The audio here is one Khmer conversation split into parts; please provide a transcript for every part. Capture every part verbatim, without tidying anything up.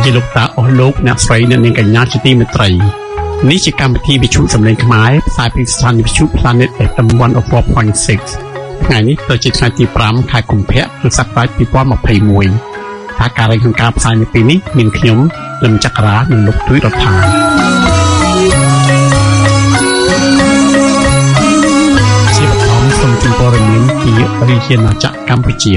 ជាលោកតាអស់លោកអ្នកស្រីអ្នកនាងកញ្ញាជាទីមេត្រីនេះជាកម្មវិធីវិទ្យុសម្លេងខ្មែរផ្សាយពីស្ថានីយ៍វិទ្យុ Planet เอฟ เอ็ม one oh four point six ថ្ងៃនេះទៅជាថ្ងៃទីfiveខែកុម្ភៈគ្រិស្តសករាជtwenty twenty-oneថាការរៀបចំការផ្សាយនៅពេលនេះមានខ្ញុំលឹមចក្រានិងលោកទួយរដ្ឋាជាបឋមសូមជូនព័ត៌មានពីរាជាណាចក្រកម្ពុជា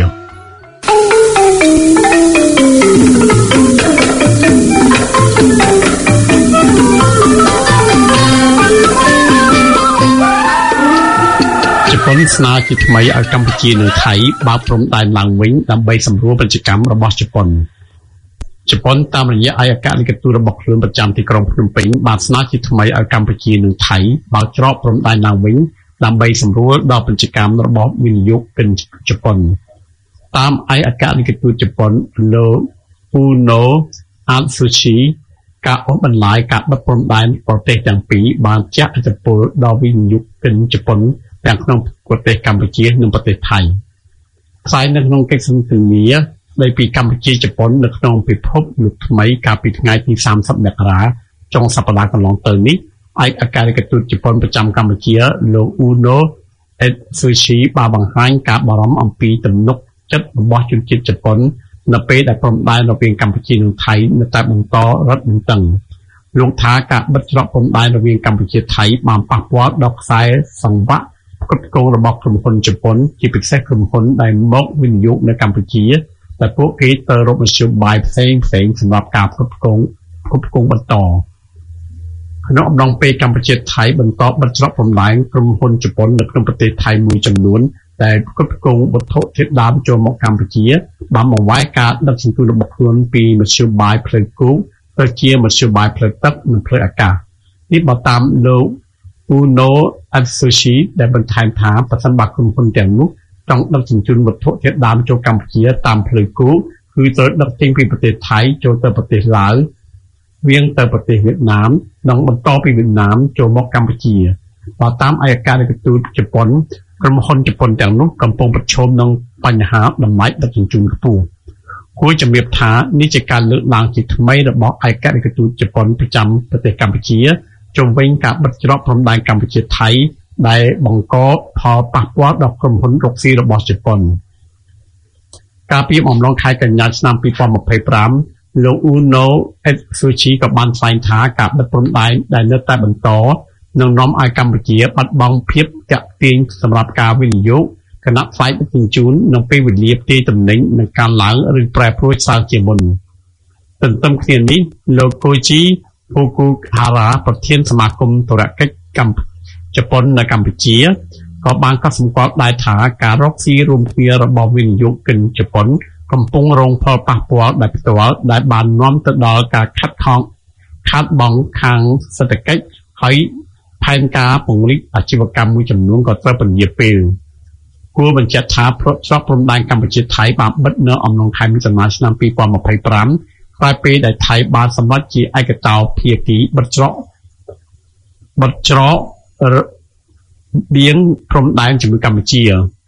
ជប៉ុនស្នើជាថ្មីឲ្យកម្ពុជានិងថៃបើកព្រំដែនឡើងវិញដើម្បីសម្រួលពាណិជ្ជកម្មរបស់ជប៉ុនជប៉ុនតាមរយៈឯកអគ្គលេខាធិការរបស់ខ្លួនប្រចាំទីក្រុងភ្នំពេញបានស្នើជាថ្មីឲ្យកម្ពុជានិងថៃបើកច្រកព្រំដែនឡើងវិញដើម្បីសម្រួលដល់ពាណិជ្ជកម្មរបស់វិនិយោគិនជប៉ុនតាមឯកអគ្គលេខាធិការជប៉ុនលោកពូណូអាតស៊ូឈីការអូសបន្លាយការបិទព្រំដែនប្រទេសទាំងពីរបានជះឥទ្ធិពលដល់វិនិយោគិនជប៉ុនទាំងក្នុងប្រទេសកម្ពុជានិងប្រទេសថៃផ្សាយនៅក្នុងកិច្ចសន្ទនាស្ដីពីកម្ពុជាជប៉ុននៅក្នុងពិភពលោកថ្មីកាលពីថ្ងៃទីthirtyមករាចុងសប្តាហ៍កន្លងទៅនេះឯកអគ្គលេខាធិការជប៉ុនប្រចាំកម្ពុជាលោកអ៊ូណូអេតស៊ូឈីបានបង្ហាញការបារម្ភអំពីទំនុកចិត្តរបស់ជនជាតិជប៉ុននៅពេលដែលព្រំដែនរវាងកម្ពុជានិងថៃនៅតែបន្តរឹតបន្តឹងលោកថាការបិទច្រកព្រំដែនរវាងកម្ពុជាថៃបានប៉ះពាល់ដល់ខ្សែសង្វាក់គ្រប់គ្រងរបស់ក្រុមហ៊ុនជប៉ុនជាពិសេសក្រុមហ៊ុនដែលមកវិនិយោគនៅកម្ពុជាតែពួកគេទៅរកមធ្យោបាយផ្សេងផ្សេងសម្រាប់ការគ្រប់គ្រងគ្រប់គ្រងបន្តក្នុងអំឡុងពេលកម្ពុជាថៃបន្តបិទច្រកព្រំដែនក្រុមហ៊ុនជប៉ុននៅក្នុងប្រទេសថៃមួយចំនួនដែលគ្រប់គ្រងវត្ថុធាតុដើមចូលមកកម្ពុជាបានបង្វែរការដឹកជញ្ជូនរបស់ខ្លួនពីមធ្យោបាយផ្លូវគោកទៅជាមធ្យោបាយផ្លូវទឹកនិងផ្លូវអាកាសនេះបើតាមលោកអ៊ូណូអាត់ស៊ូឈីដែលបន្ថែមថាប្រសិនបើក្រុមហ៊ុនទាំងនោះចង់ដឹកជញ្ជូនវត្ថុធាតុដើមចូលកម្ពុជាតាមផ្លូវគោកគឺត្រូវដឹកចេញពីប្រទេសថៃចូលទៅប្រទេសឡាវវាងទៅប្រទេសវៀតណាមនិងបន្តពីវៀតណាមចូលមកកម្ពុជាបើតាមឯកអគ្គលេខាធិការជប៉ុនក្រុមហ៊ុនជប៉ុនទាំងនោះកំពុងប្រឈមនឹងបញ្ហាតម្លៃដឹកជញ្ជូនខ្ពស់គួរជំរាបថានេះជាការលើកឡើងជាថ្មីរបស់ឯកអគ្គលេខាធិការជប៉ុនប្រចាំប្រទេសកម្ពុជាជុំវិញការបិទច្រកព្រំដែនកម្ពុជាថៃដែលបង្កផលប៉ះពាល់ដល់ក្រុមហ៊ុនរុកស៊ីរបស់ជប៉ុនកាលពីអំឡុងខែកញ្ញាឆ្នាំtwenty twenty-fiveលោកអ៊ូណូអេតស៊ូឈីក៏បានថ្លែងថាការបិទព្រំដែនដែលនៅតែបន្តនឹងនាំឲ្យកម្ពុជាបាត់បង់ភាពទាក់ទាញសម្រាប់ការវិនិយោគគណៈផ្សាយដឹកជញ្ជូននៅពេលវេលាផ្ទេរទំនិញនឹងការឡើងឬប្រែប្រួលសារជាមុនទន្ទឹមគ្នានេះលោកកូជីហ្វូគូហារ៉ាប្រធានសមាគមធុរកិច្ចកម្ពុជាជប៉ុននៅកម្ពុជាក៏បានកត់សម្គាល់ដែរថាការរកស៊ីរួមគ្នារបស់វិនិយោគិនជប៉ុនកំពុងរងផលប៉ះពាល់ដោយផ្ទាល់ដែលបាននាំទៅដល់ការខាត់ខំខាត់បងខាងសេដ្ឋកិច្ចហើយផែនការពង្រីកអាជីវកម្មមួយចំនួនក៏ត្រូវពន្យាពេលគួរបញ្ជាក់ថាប្រតិបត្តិព្រំដែនកម្ពុជាថៃបានបិទនៅអំឡុងខែមិថុនាឆ្នាំtwenty twenty-fiveក្រោយពេលដែលថៃបានសម្រេចជាឯកតោភាគីបិទច្រកបិទច្រករបៀងព្រំដែនជាមួយកម្ពុជា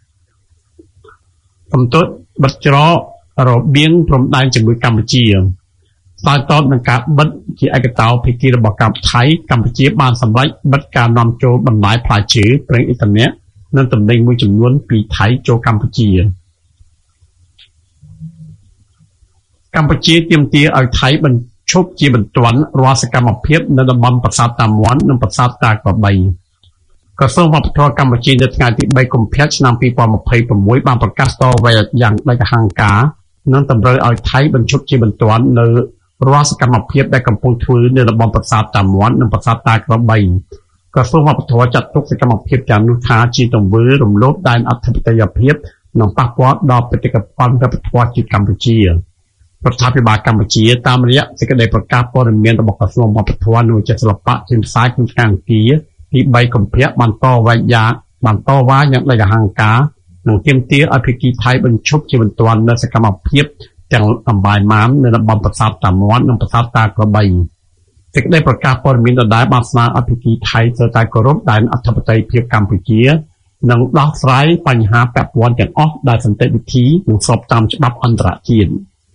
បន្ទាប់បិទច្រករបៀងព្រំដែនជាមួយកម្ពុជាស្ដាយតបនឹងការបិទជាឯកតោភាគីរបស់កម្ពុជាថៃកម្ពុជាបានសម្រេចបិទការនាំចូលបន្លែផ្លែឈើប្រេងឥន្ធនៈនិងទំនិញមួយចំនួនពីថៃចូលកម្ពុជាកម្ពុជាទាមទារឲ្យថៃបញ្ឈប់ជាបន្ទាន់រាល់សកម្មភាពនៅតំបន់ប្រាសាទតាមាន់និងប្រាសាទតាក្របីក្រសួងវប្បធម៌កម្ពុជានៅថ្ងៃទីthreeកុម្ភៈឆ្នាំtwenty twenty-sixបានប្រកាសតវ៉ាយ៉ាងដាច់អហង្ការនិងតម្រូវឲ្យថៃបញ្ឈប់ជាបន្ទាន់នៅរាល់សកម្មភាពដែលកំពុងធ្វើនៅតំបន់ប្រាសាទតាមាន់និងប្រាសាទតាក្របីក្រសួងវប្បធម៌ចាត់ទុកសកម្មភាពទាំងនោះថាជាទង្វើរំលោភដែនអធិបតេយ្យភាពនិងប៉ះពាល់ដល់បេតិកភណ្ឌវប្បធម៌ជាតិកម្ពុជារដ្ឋាភិបាលកម្ពុជាតាមរយៈសេចក្តីប្រកាសព័ត៌មានរបស់ក្រសួងវប្បធម៌និងវិចិត្រសិល្បៈចេញផ្សាយក្នុងថ្ងៃអង្គារទីthreeកុម្ភៈបានតវ៉ាយ៉ាងបានតវ៉ាយ៉ាងដាច់អហង្ការនិងទាមទារឲ្យភាគីថៃបញ្ឈប់ជាបន្ទាន់នូវសកម្មភាពទាំងអំបាយម៉ាមនៅតំបន់ប្រាសាទតាមាន់និងប្រាសាទតាក្របីសេចក្តីប្រកាសព័ត៌មានដដែលបានស្នើឲ្យភាគីថៃត្រូវតែគោរពដែនអធិបតេយ្យភាពកម្ពុជានិងដោះស្រាយបញ្ហាពាក់ព័ន្ធទាំងអស់ដែលសន្តិវិធីនិងស្របតាមច្បាប់អន្តរជាតិ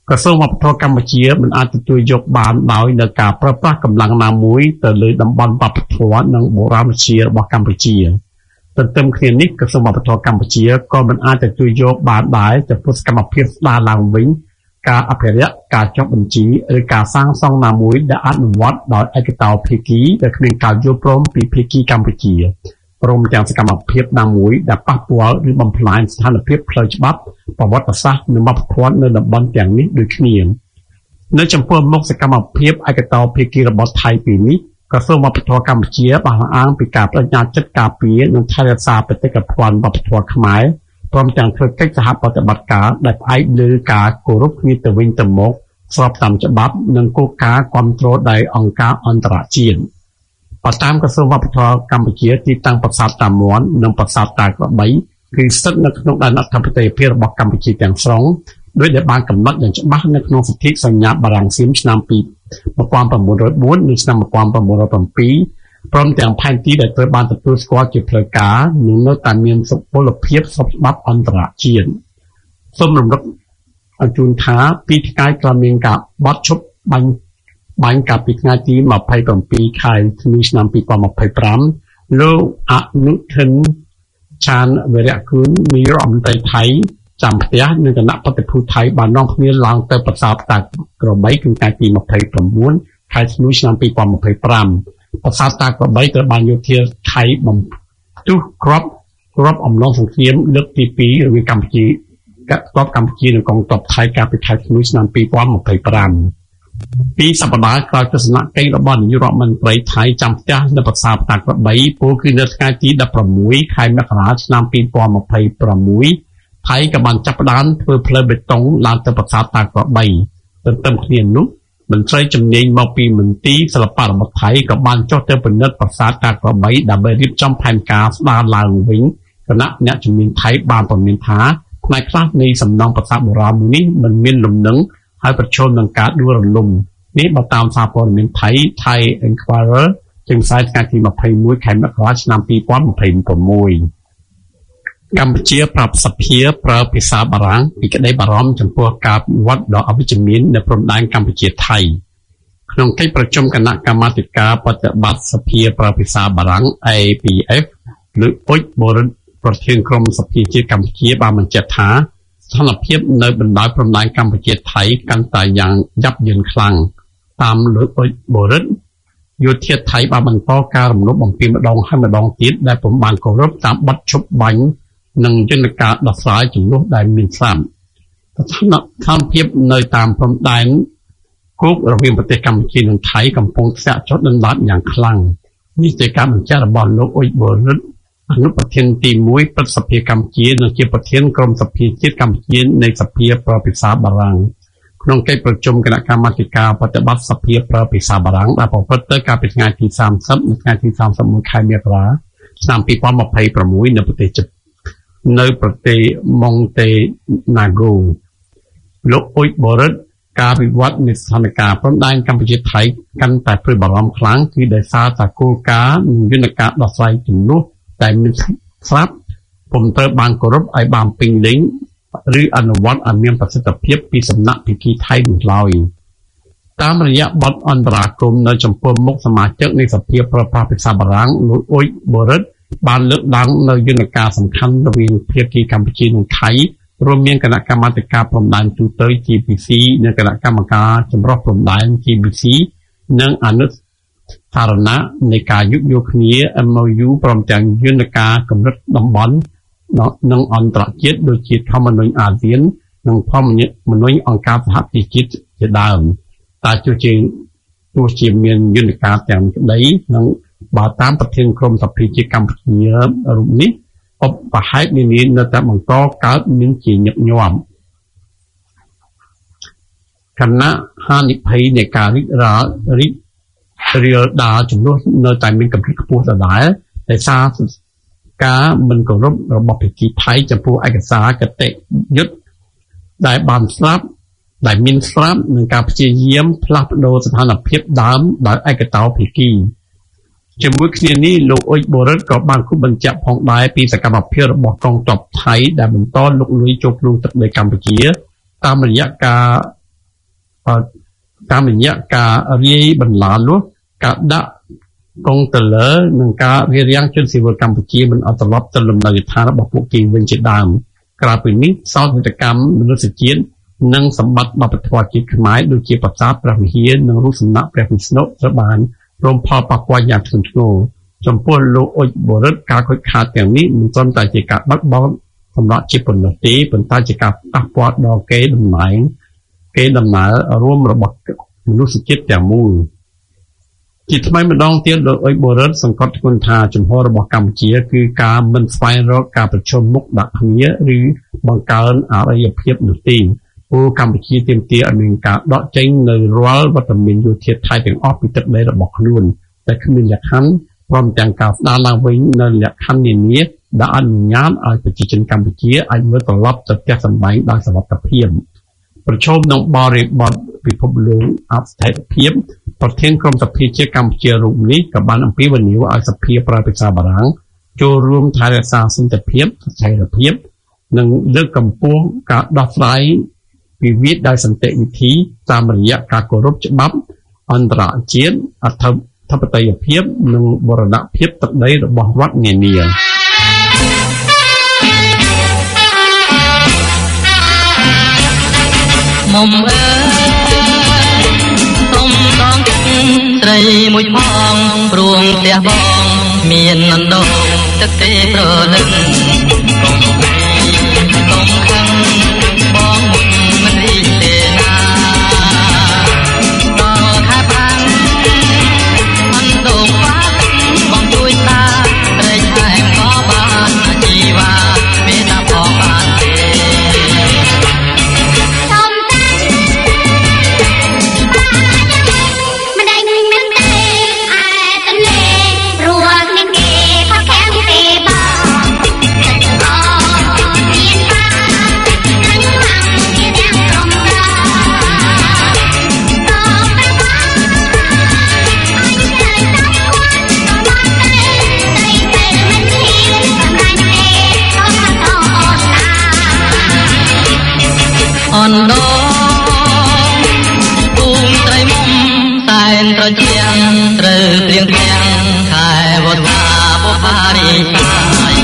ក្រសួងវប្បធម៌កម្ពុជាមិនអាចទទួលយកបានដោយនៅការប្រើប្រាស់កម្លាំងណាមួយទៅលើតំបន់វប្បធម៌និងបុរាណវិទ្យារបស់កម្ពុជាទន្ទឹមគ្នានេះក្រសួងវប្បធម៌កម្ពុជាក៏មិនអាចទទួលយកបានដែរចំពោះសកម្មភាពស្ដារឡើងវិញការអភិរក្សការចុះបញ្ជីឬការសាងសង់ណាមួយដែលអនុវត្តដោយឯកតោភាគីដែលគ្មានការយល់ព្រមពីភាគីកម្ពុជាព្រមទាំងសកម្មភាពណាមួយដែលប៉ះពាល់ឬបំផ្លាញស្ថានភាពផ្លូវច្បាប់ប្រវត្តិសាស្ត្រនិងវប្បធម៌នៅតំបន់ទាំងនេះដូចគ្នានៅចំពោះមុខសកម្មភាពឯកតោភាគីរបស់ថៃពីនេះក្រសួងវប្បធម៌កម្ពុជាបានអាងពីការបដិញ្ញាចិត្តការពារនិងថែរក្សាបេតិកភណ្ឌវប្បធម៌ខ្មែរព្រមទាំងធ្វើកិច្ចសហប្រតិបត្តិការដែលផ្អែកលើការគោរពគ្នាទៅវិញទៅមកស្របតាមច្បាប់និងគោលការណ៍គ្រប់គ្រងដោយអង្គការអន្តរជាតិបើតាមក្រសួងវប្បធម៌កម្ពុជាទីតាំងប្រាសាទតាមាន់និងប្រាសាទតាក្របីគឺស្ថិតនៅក្នុងដែនអធិបតេយ្យភាពរបស់កម្ពុជាទាំងស្រុងដោយដែលបានកំណត់យ៉ាងច្បាស់នៅក្នុងសន្ធិសញ្ញាបារាំងសៀមឆ្នាំ1904និងឆ្នាំ1907ព្រមទាំងផែនទីដែលត្រូវបានទទួលស្គាល់ជាផ្លូវការនិងនៅតែមានសុពលភាពស្របច្បាប់អន្តរជាតិសូមរំលឹកឲ្យជូនថាពីថ្ងៃក្រោយមានការបោះឈប់បាញ់បាញ់កាលពីថ្ងៃទី27ខែធ្នូឆ្នាំ2025លោកអនុทินឆានវរៈគុណនាយករដ្ឋមន្ត្រីថៃចាំផ្ទះនិងគណៈបតិភូថៃបាននាំគ្នាឡើងទៅប្រាសាទតាក្របីថ្ងៃទី29ខែធ្នូឆ្នាំ2025ប្រាសាទតាក្របីត្រូវបានយោធាថៃបំផ្ទុះគ្រាប់គ្រាប់អំឡុងសង្គ្រាមលើកទីពីររវាងកម្ពុជាកងទ័ពកម្ពុជានិងកងទ័ពថៃកាលពីខែធ្នូឆ្នាំ2025ពីសប្តាហ៍ក្រោយទស្សនកិច្ចរបស់នាយករដ្ឋមន្ត្រីថៃចាំផ្ទះនៅប្រាសាទតាក្របីពោលគឺនៅថ្ងៃទី16ខែមករាឆ្នាំ2026ថៃក៏បានចាប់ផ្ដើមធ្វើផ្លូវបេតុងឡើងទៅប្រាសាទតាក្របីទន្ទឹមគ្នានោះមន្ត្រីជំនាញមកពីមន្ទីរសិល្បៈរបស់ថៃក៏បានចុះទៅពិនិត្យប្រាសាទតាក្របីដើម្បីរៀបចំផែនការស្ដារឡើងវិញគណៈអ្នកជំនាញថៃបានប្រមានថាផ្នែកខ្លះនៃសំណង់ប្រាសាទបុរាណនេះមិនមានលំនឹងហើយប្រឈមនឹងការដួលរលំនេះបើតាមសារព័ត៌មានថៃ Thai Enquirer ចេញផ្សាយថ្ងៃទី21ខែមករាឆ្នាំ2026កម្ពុជាប្រាប់សភាប្រើភាសាបារាំងពីក្តីបារម្ភចំពោះការវិវត្តដ៏អវិជ្ជមាននៅព្រំដែនកម្ពុជាថៃក្នុងកិច្ចប្រជុំគណៈកម្មាធិការបប្រតិបត្តិសភាប្រើភាសាបារាំង A P F លោកអ៊ុចបូរិតប្រធានក្រុមសភាជាតិកម្ពុជាបានបញ្ជាក់ថាស្ថានភាពនៅបណ្ដោយព្រំដែនកម្ពុជាថៃកាន់តែយ៉ាងយ៉ាប់យឺនខ្លាំងតាមលោកអ៊ុចបូរិតយោធាថៃបានបន្តការរំលោភបំពានម្ដងហើយម្ដងទៀតដែលពុំបានគោរពតាមបទឈប់បាញ់និងយន្តការដោះស្រាយចំនួនដែលមានស្រាប់ស្ថានភាពនៅតាមព្រំដែនគោករវាងប្រទេសកម្ពុជានិងថៃកំពុងធ្លាក់ចុះដុនដាបយ៉ាងខ្លាំងនេះជាការបញ្ជាក់របស់លោកអ៊ុចបូរិតអនុប្រធានទីមួយព្រឹទ្ធសភាកម្ពុជានិងជាប្រធានក្រុមសភាជាតិកម្ពុជានៃសភាប្រើភាសាបារាំងក្នុងកិច្ចប្រជុំគណៈកម្មាធិការបប្រតិបត្តិសភាប្រើភាសាបារាំងដែលប្រព្រឹត្តទៅកាលពីថ្ងៃទី30និងថ្ងៃទី31ខែមករាឆ្នាំ2026នៅប្រទេសជប៉ុននៅប្រទេសម៉ុងតេណាហ្គូលោកអ៊ុចបូរិតការវិវត្តនៃស្ថានភាពព្រំដែនកម្ពុជាថៃកាន់តែព្រួយបារម្ភខ្លាំងគឺដោយសារតែគោលការណ៍និងយន្តការដោះស្រាយចំនួនតែមានស្រាប់ពុំត្រូវបានគោរពឲ្យបានពេញលេញឬអនុវត្តឲ្យមានប្រសិទ្ធភាពពីសំណាក់ភាគីថៃនោះឡើយតាមរយៈបទអន្តរាគមន៍នៅចំពោះមុខសមាជិកនៃសភាប្រើប្រាស់ភាសាបារាំងលោកអ៊ុចបូរិតបានលើកឡើងនៅយន្តការសំខាន់រវាងភាគីកម្ពុជានិងថៃរួមមានគណៈកម្មាធិការព្រំដែនទូទៅ G P C និងគណៈកម្មការចម្រុះព្រំដែន G B C និងអនុសារណៈនៃការយោគយល់គ្នា M O U ព្រមទាំងយន្តការកម្រិតតំបន់និងអន្តរជាតិដូចជាធម្មនុញ្ញអាស៊ាននិងធម្មនុញ្ញអង្គការសហប្រជាជាតិជាដើមតែទោះជាទោះជាមានយន្តការទាំងក្តីនិងបើតាមប្រធានក្រុមសភាជាតិកម្ពុជារូបនេះឧបហេតុនានានៅតែបន្តកើតមានជាញឹកញាប់គណៈហានិភ័យនៃការរីករាលរីករាលដាលចំនួននៅតែមានកម្រិតខ្ពស់ដដែលដោយសារការមិនគោរពរបស់ភាគីថៃចំពោះឯកសារគតិយុត្តដែលបានស្រាប់ដែលមានស្រាប់នឹងការព្យាយាមផ្លាស់ប្ដូរស្ថានភាពដើមដោយឯកតោភាគីជាមួយគ្នានេះលោកអ៊ុចបូរិតក៏បានគូបញ្ជាក់ផងដែរពីសកម្មភាពរបស់កងទ័ពថៃដែលបន្តលុកលុយចូលក្នុងទឹកដីកម្ពុជាតាមរយៈការតាមរយៈការរាយបន្លាលួសការដាក់កងទ័លនិងការរារាំងជនស៊ីវិលកម្ពុជាមិនអត់ត្រឡប់ទៅលំនៅឋានរបស់ពួកគេវិញជាដើមក្រៅពីនេះសោកនាដកម្មមនុស្សជាតិនិងសម្បត្តិវប្បធម៌ជាតិខ្មែរដូចជាប្រាសាទព្រះវិហារនិងរូបសំណាកព្រះវិស្ណុត្រូវបានរងផលប៉ះពាល់យ៉ាងធ្ងន់ធ្ងរចំពោះលោកអុចបរិទ្ធការខូចខាតទាំងនេះមិនត្រឹមតែជាការបាត់បង់សម្រាប់ជាប៉ុណ្ណោះទេប៉ុន្តែជាការប៉ះពាល់ដល់កេរដំណែងកេរដំណើររួមរបស់មនុស្សជាតិទាំងមូលជាថ្មីម្ដងទៀតលោកអុចបរិទ្ធសង្កត់ធ្ងន់ថាជំហររបស់កម្ពុជាគឺការមិនស្វែងរកការប្រជុំមុខដាក់គ្នាឬបង្កើនអរិយភាពនោះទេព្រោះកម្ពុជាទាមទារឲ្យមានការដកចេញនៅរាល់វត្តមានយោធាថៃទាំងអស់ពីទឹកដីរបស់ខ្លួនតែគ្មានលក្ខខណ្ឌព្រមទាំងការស្ដារឡើងវិញនៅលក្ខខណ្ឌនានាដែលអនុញ្ញាតឲ្យប្រជាជនកម្ពុជាអាចវិលត្រឡប់ទៅផ្ទះសម្បែងដោយសុវត្ថិភាពប្រឈមនឹងបរិបទពិភពលោកអស្ថិរភាពប្រធានក្រុមសភាជាតិកម្ពុជារូបនេះក៏បានអំពាវនាវឲ្យសភាប្រតិបត្តិបារាំងចូលរួមថែរក្សាសន្តិភាពស្ថិរភាពនិងលើកកម្ពស់ការដោះស្រាយវិវាទដោយសន្តិវិធីតាមរយៈការគោរពច្បាប់អន្តរជាតិអធិបតេយ្យភាពនិងបូរណភាពទឹកដីរបស់រដ្ឋនានាមុំអើយសុំដងត្រីមួយផងព្រួងផ្ទះបងមានអណ្ដូងទឹកទេប្រលឹងកុំកុំខឹងបងមុនមិនរីទេណាដល់ខែប្រាំងអណ្ដូងฟ้าបងជួយតាត្រេកថែមក៏បានជីវ៉ាមេតាផងបានទេអណ្ដូងទូមត្រីមុំតែនត្រជាងត្រូវព្រៀងទាំងខែវស្សាបុផារីតាយ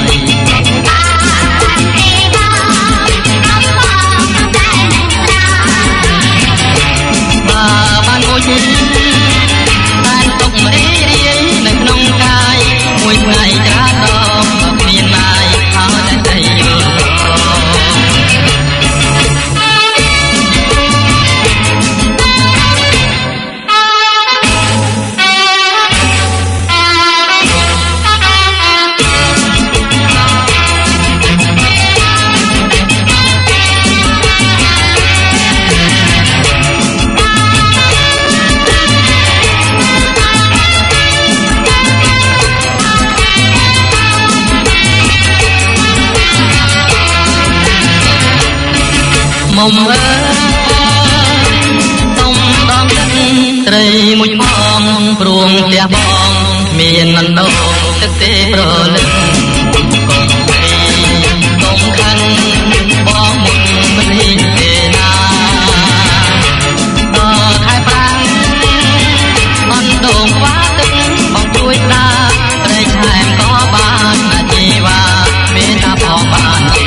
បាបានមួយតែនទុករីរាយនៅក្នុងកាយមួយថ្ងៃក្រាដងក៏គ្មានណាយអើតែតែយល់មុំអើយសុំដងត្រីមួយផងព្រួងផ្ទះបងមានអណ្ដូងទឹកទេប្រលឹងកុំកុំខឹងបងមុនមិនហ៊ានទេណាដល់ខែប្រាំងអណ្ដូងខ្វាទឹកបងជួយតាត្រេកថែមក៏បានជីវ៉ាមេតាផងបានទេ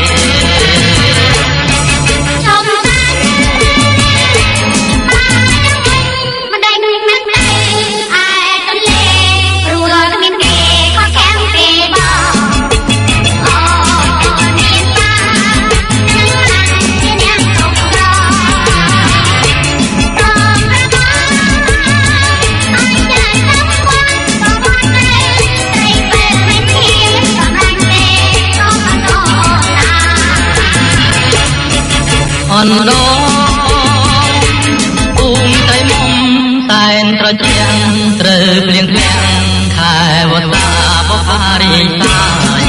អណ្ដូងទូមត្រីមុំតែនត្រជាងត្រូវព្រៀងទាំងខែវស្សាបុផារីតាយ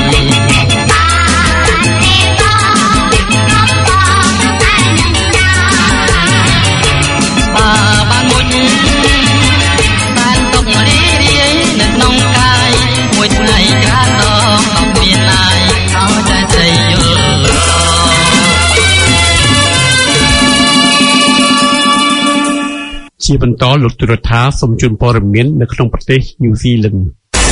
បាបានមួយតែនទុករីរាយនៅក្នុងកាយមួយថ្ងៃក្រាដងក៏មានណាយអើតែតែយល់ជាបន្តលោកទុរដ្ឋាសូមជូនព័ត៌មាននៅក្នុងប្រទេសញូហ្សេឡង់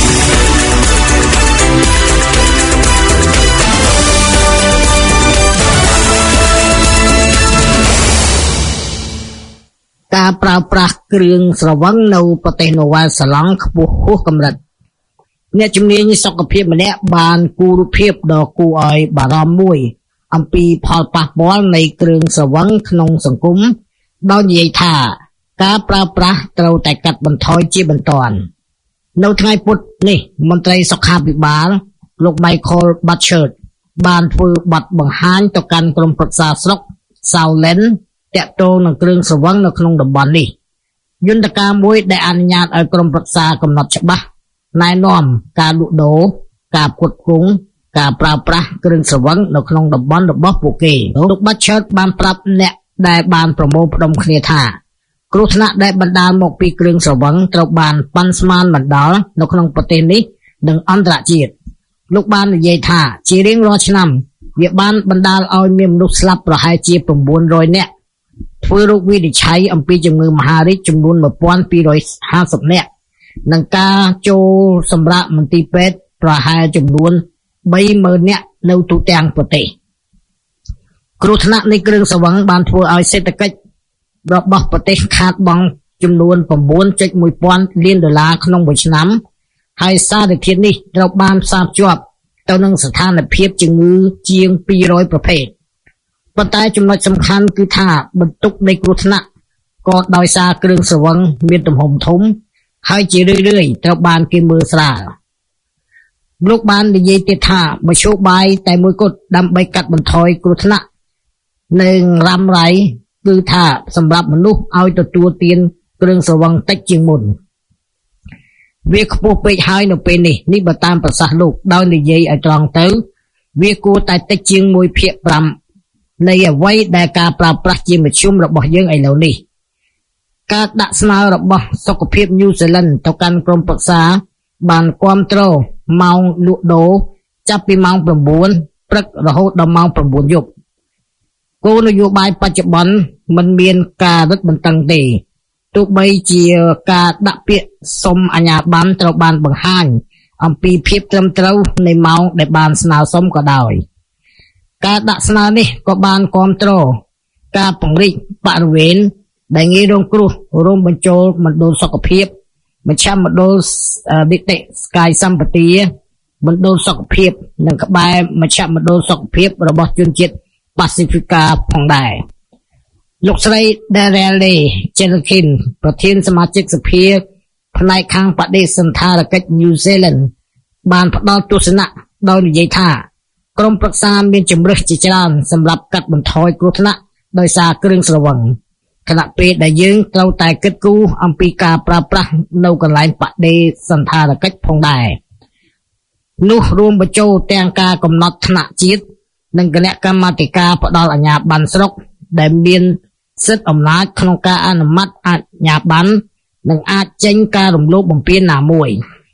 ការប្រើប្រាស់គ្រឿងស្រវឹងនៅប្រទេសនូវែលសេឡង់ខ្ពស់ហួសកម្រិតអ្នកជំនាញសុខភាពម្នាក់បានគូររូបភាពដ៏គួរឲ្យបារម្ភមួយអំពីផលប៉ះពាល់នៃគ្រឿងស្រវឹងក្នុងសង្គមដោយនិយាយថាការប្រើប្រាស់ត្រូវតែកាត់បន្ថយជាបន្ទាន់នៅថ្ងៃពុធនេះមន្ត្រីសុខាភិបាលលោក Michael Butcher បានធ្វើបទបង្ហាញទៅកាន់ក្រុមប្រឹក្សាស្រុក Southland តាក់ទងនឹងគ្រឿងស្រវឹងនៅក្នុងតំបន់នេះយន្តការមួយដែលអនុញ្ញាតឲ្យក្រុមប្រឹក្សាកំណត់ច្បាស់ណែនាំការលក់ដូរការផ្គត់ផ្គង់ការប្រើប្រាស់គ្រឿងស្រវឹងនៅក្នុងតំបន់របស់ពួកគេលោក Butcher បានប្រាប់អ្នកដែលបានប្រមូលផ្ដុំគ្នាថាគ្រោះថ្នាក់ដែលបណ្ដាលមកពីគ្រឿងស្រវឹងត្រូវបានប៉ាន់ស្មានបណ្ដាលនៅក្នុងប្រទេសនេះនិងអន្តរជាតិលោកបាននិយាយថាជារៀងរាល់ឆ្នាំវាបានបណ្ដាលឲ្យមានមនុស្សស្លាប់ប្រហែលជា៩រយនាក់ធ្វើរោគវិនិច្ឆ័យអំពីជំងឺមហារីកចំនួនmột nghìn hai trămห้าสิบនាក់និងការចូលសម្រាកមន្ទីរពេទ្យប្រហែលចំនួនba mươiនាក់នៅទូទាំងប្រទេសគ្រោះថ្នាក់នៃគ្រឿងស្រវឹងបានធ្វើឲ្យសេដ្ឋកិច្ចរបស់ប្រទេសខាតបង់ចំនួន9.1ពាន់លានដុល្លារក្នុងមួយឆ្នាំហើយសារធាតុនេះត្រូវបានផ្សារភ្ជាប់ទៅនឹងស្ថានភាពជំងឺជាងពីររយប្រភេទប៉ុន្តែចំណុចសំខាន់គឺថាបន្ទុកនៃគ្រោះថ្នាក់ក៏ដោយសារគ្រឿងស្រវឹងមានទំហំធំហើយជារឿយៗត្រូវបានគេមើលស្រាលលោកបាននិយាយទៀតថាមធ្យោបាយតែមួយគត់ដើម្បីកាត់បន្ថយគ្រោះថ្នាក់និងរ៉ាំរ៉ៃគឺថាសម្រាប់មនុស្សឲ្យទទួលទានគ្រឿងស្រវឹងតិចជាងមុនវាខ្ពស់ពេកហើយនៅពេលនេះនេះបើតាមប្រសាសន៍លោកដោយនិយាយឲ្យត្រង់ទៅវាគួរតែតិចជាងមួយភាគប្រាំនៃអ្វីដែលការប្រើប្រាស់ជាមធ្យមរបស់យើងឥឡូវនេះការដាក់ស្នើរបស់សុខភាពញូហ្សេឡង់ទៅកាន់ក្រុមប្រឹក្សាបានគាំទ្រម៉ោងលក់ដូរចាប់ពីម៉ោង9ព្រឹករហូតដល់ម៉ោង9យប់គោលនយោបាយបច្ចុប្បន្នមិនមានការរឹតបន្តឹងទេទោះបីជាការដាក់ពាក្យសុំអាជ្ញាប័ណ្ណត្រូវបានបង្ហាញអំពីភាពត្រឹមត្រូវនៃម៉ោងដែលបានស្នើសុំក៏ដោយការដាក់ស្នើនេះក៏បានគាំទ្រការពង្រីកបរិវេណដែលងាយរងគ្រោះរួមបញ្ចូលមណ្ឌលសុខភាពមជ្ឈមណ្ឌលនីតិកាយសម្បទាមណ្ឌលសុខភាពនិងក្បែរមជ្ឈមណ្ឌលសុខភាពរបស់ជនជាតិ Pacifica ផងដែរលោកស្រី Darrelle Chenkin ប្រធានសមាជិកសភាផ្នែកខាងបដិសណ្ឋារកិច្ច New Zealand បានផ្ដល់ទស្សនៈដោយនិយាយថាក្រុមប្រឹក្សាមានជំរើសជាច្រើនសម្រាប់កាត់បន្ថយគ្រោះថ្នាក់ដោយសារគ្រឿងស្រវឹងខណៈពេលដែលយើងត្រូវតែគិតគូរអំពីការប្រើប្រាស់នៅកន្លែងបដិសណ្ឋារកិច្ចផងដែរនោះរួមបញ្ចូលទាំងការកំណត់ថ្នាក់ជាតិនិងគណៈកម្មាធិការផ្ដល់អាជ្ញាប័ណ្ណស្រុកដែលមានសិទ្ធិអំណាចក្នុងការអនុម័តអាជ្ញាប័ណ្ណនិងអាចចេញការរំលោភបំពានណាមួយ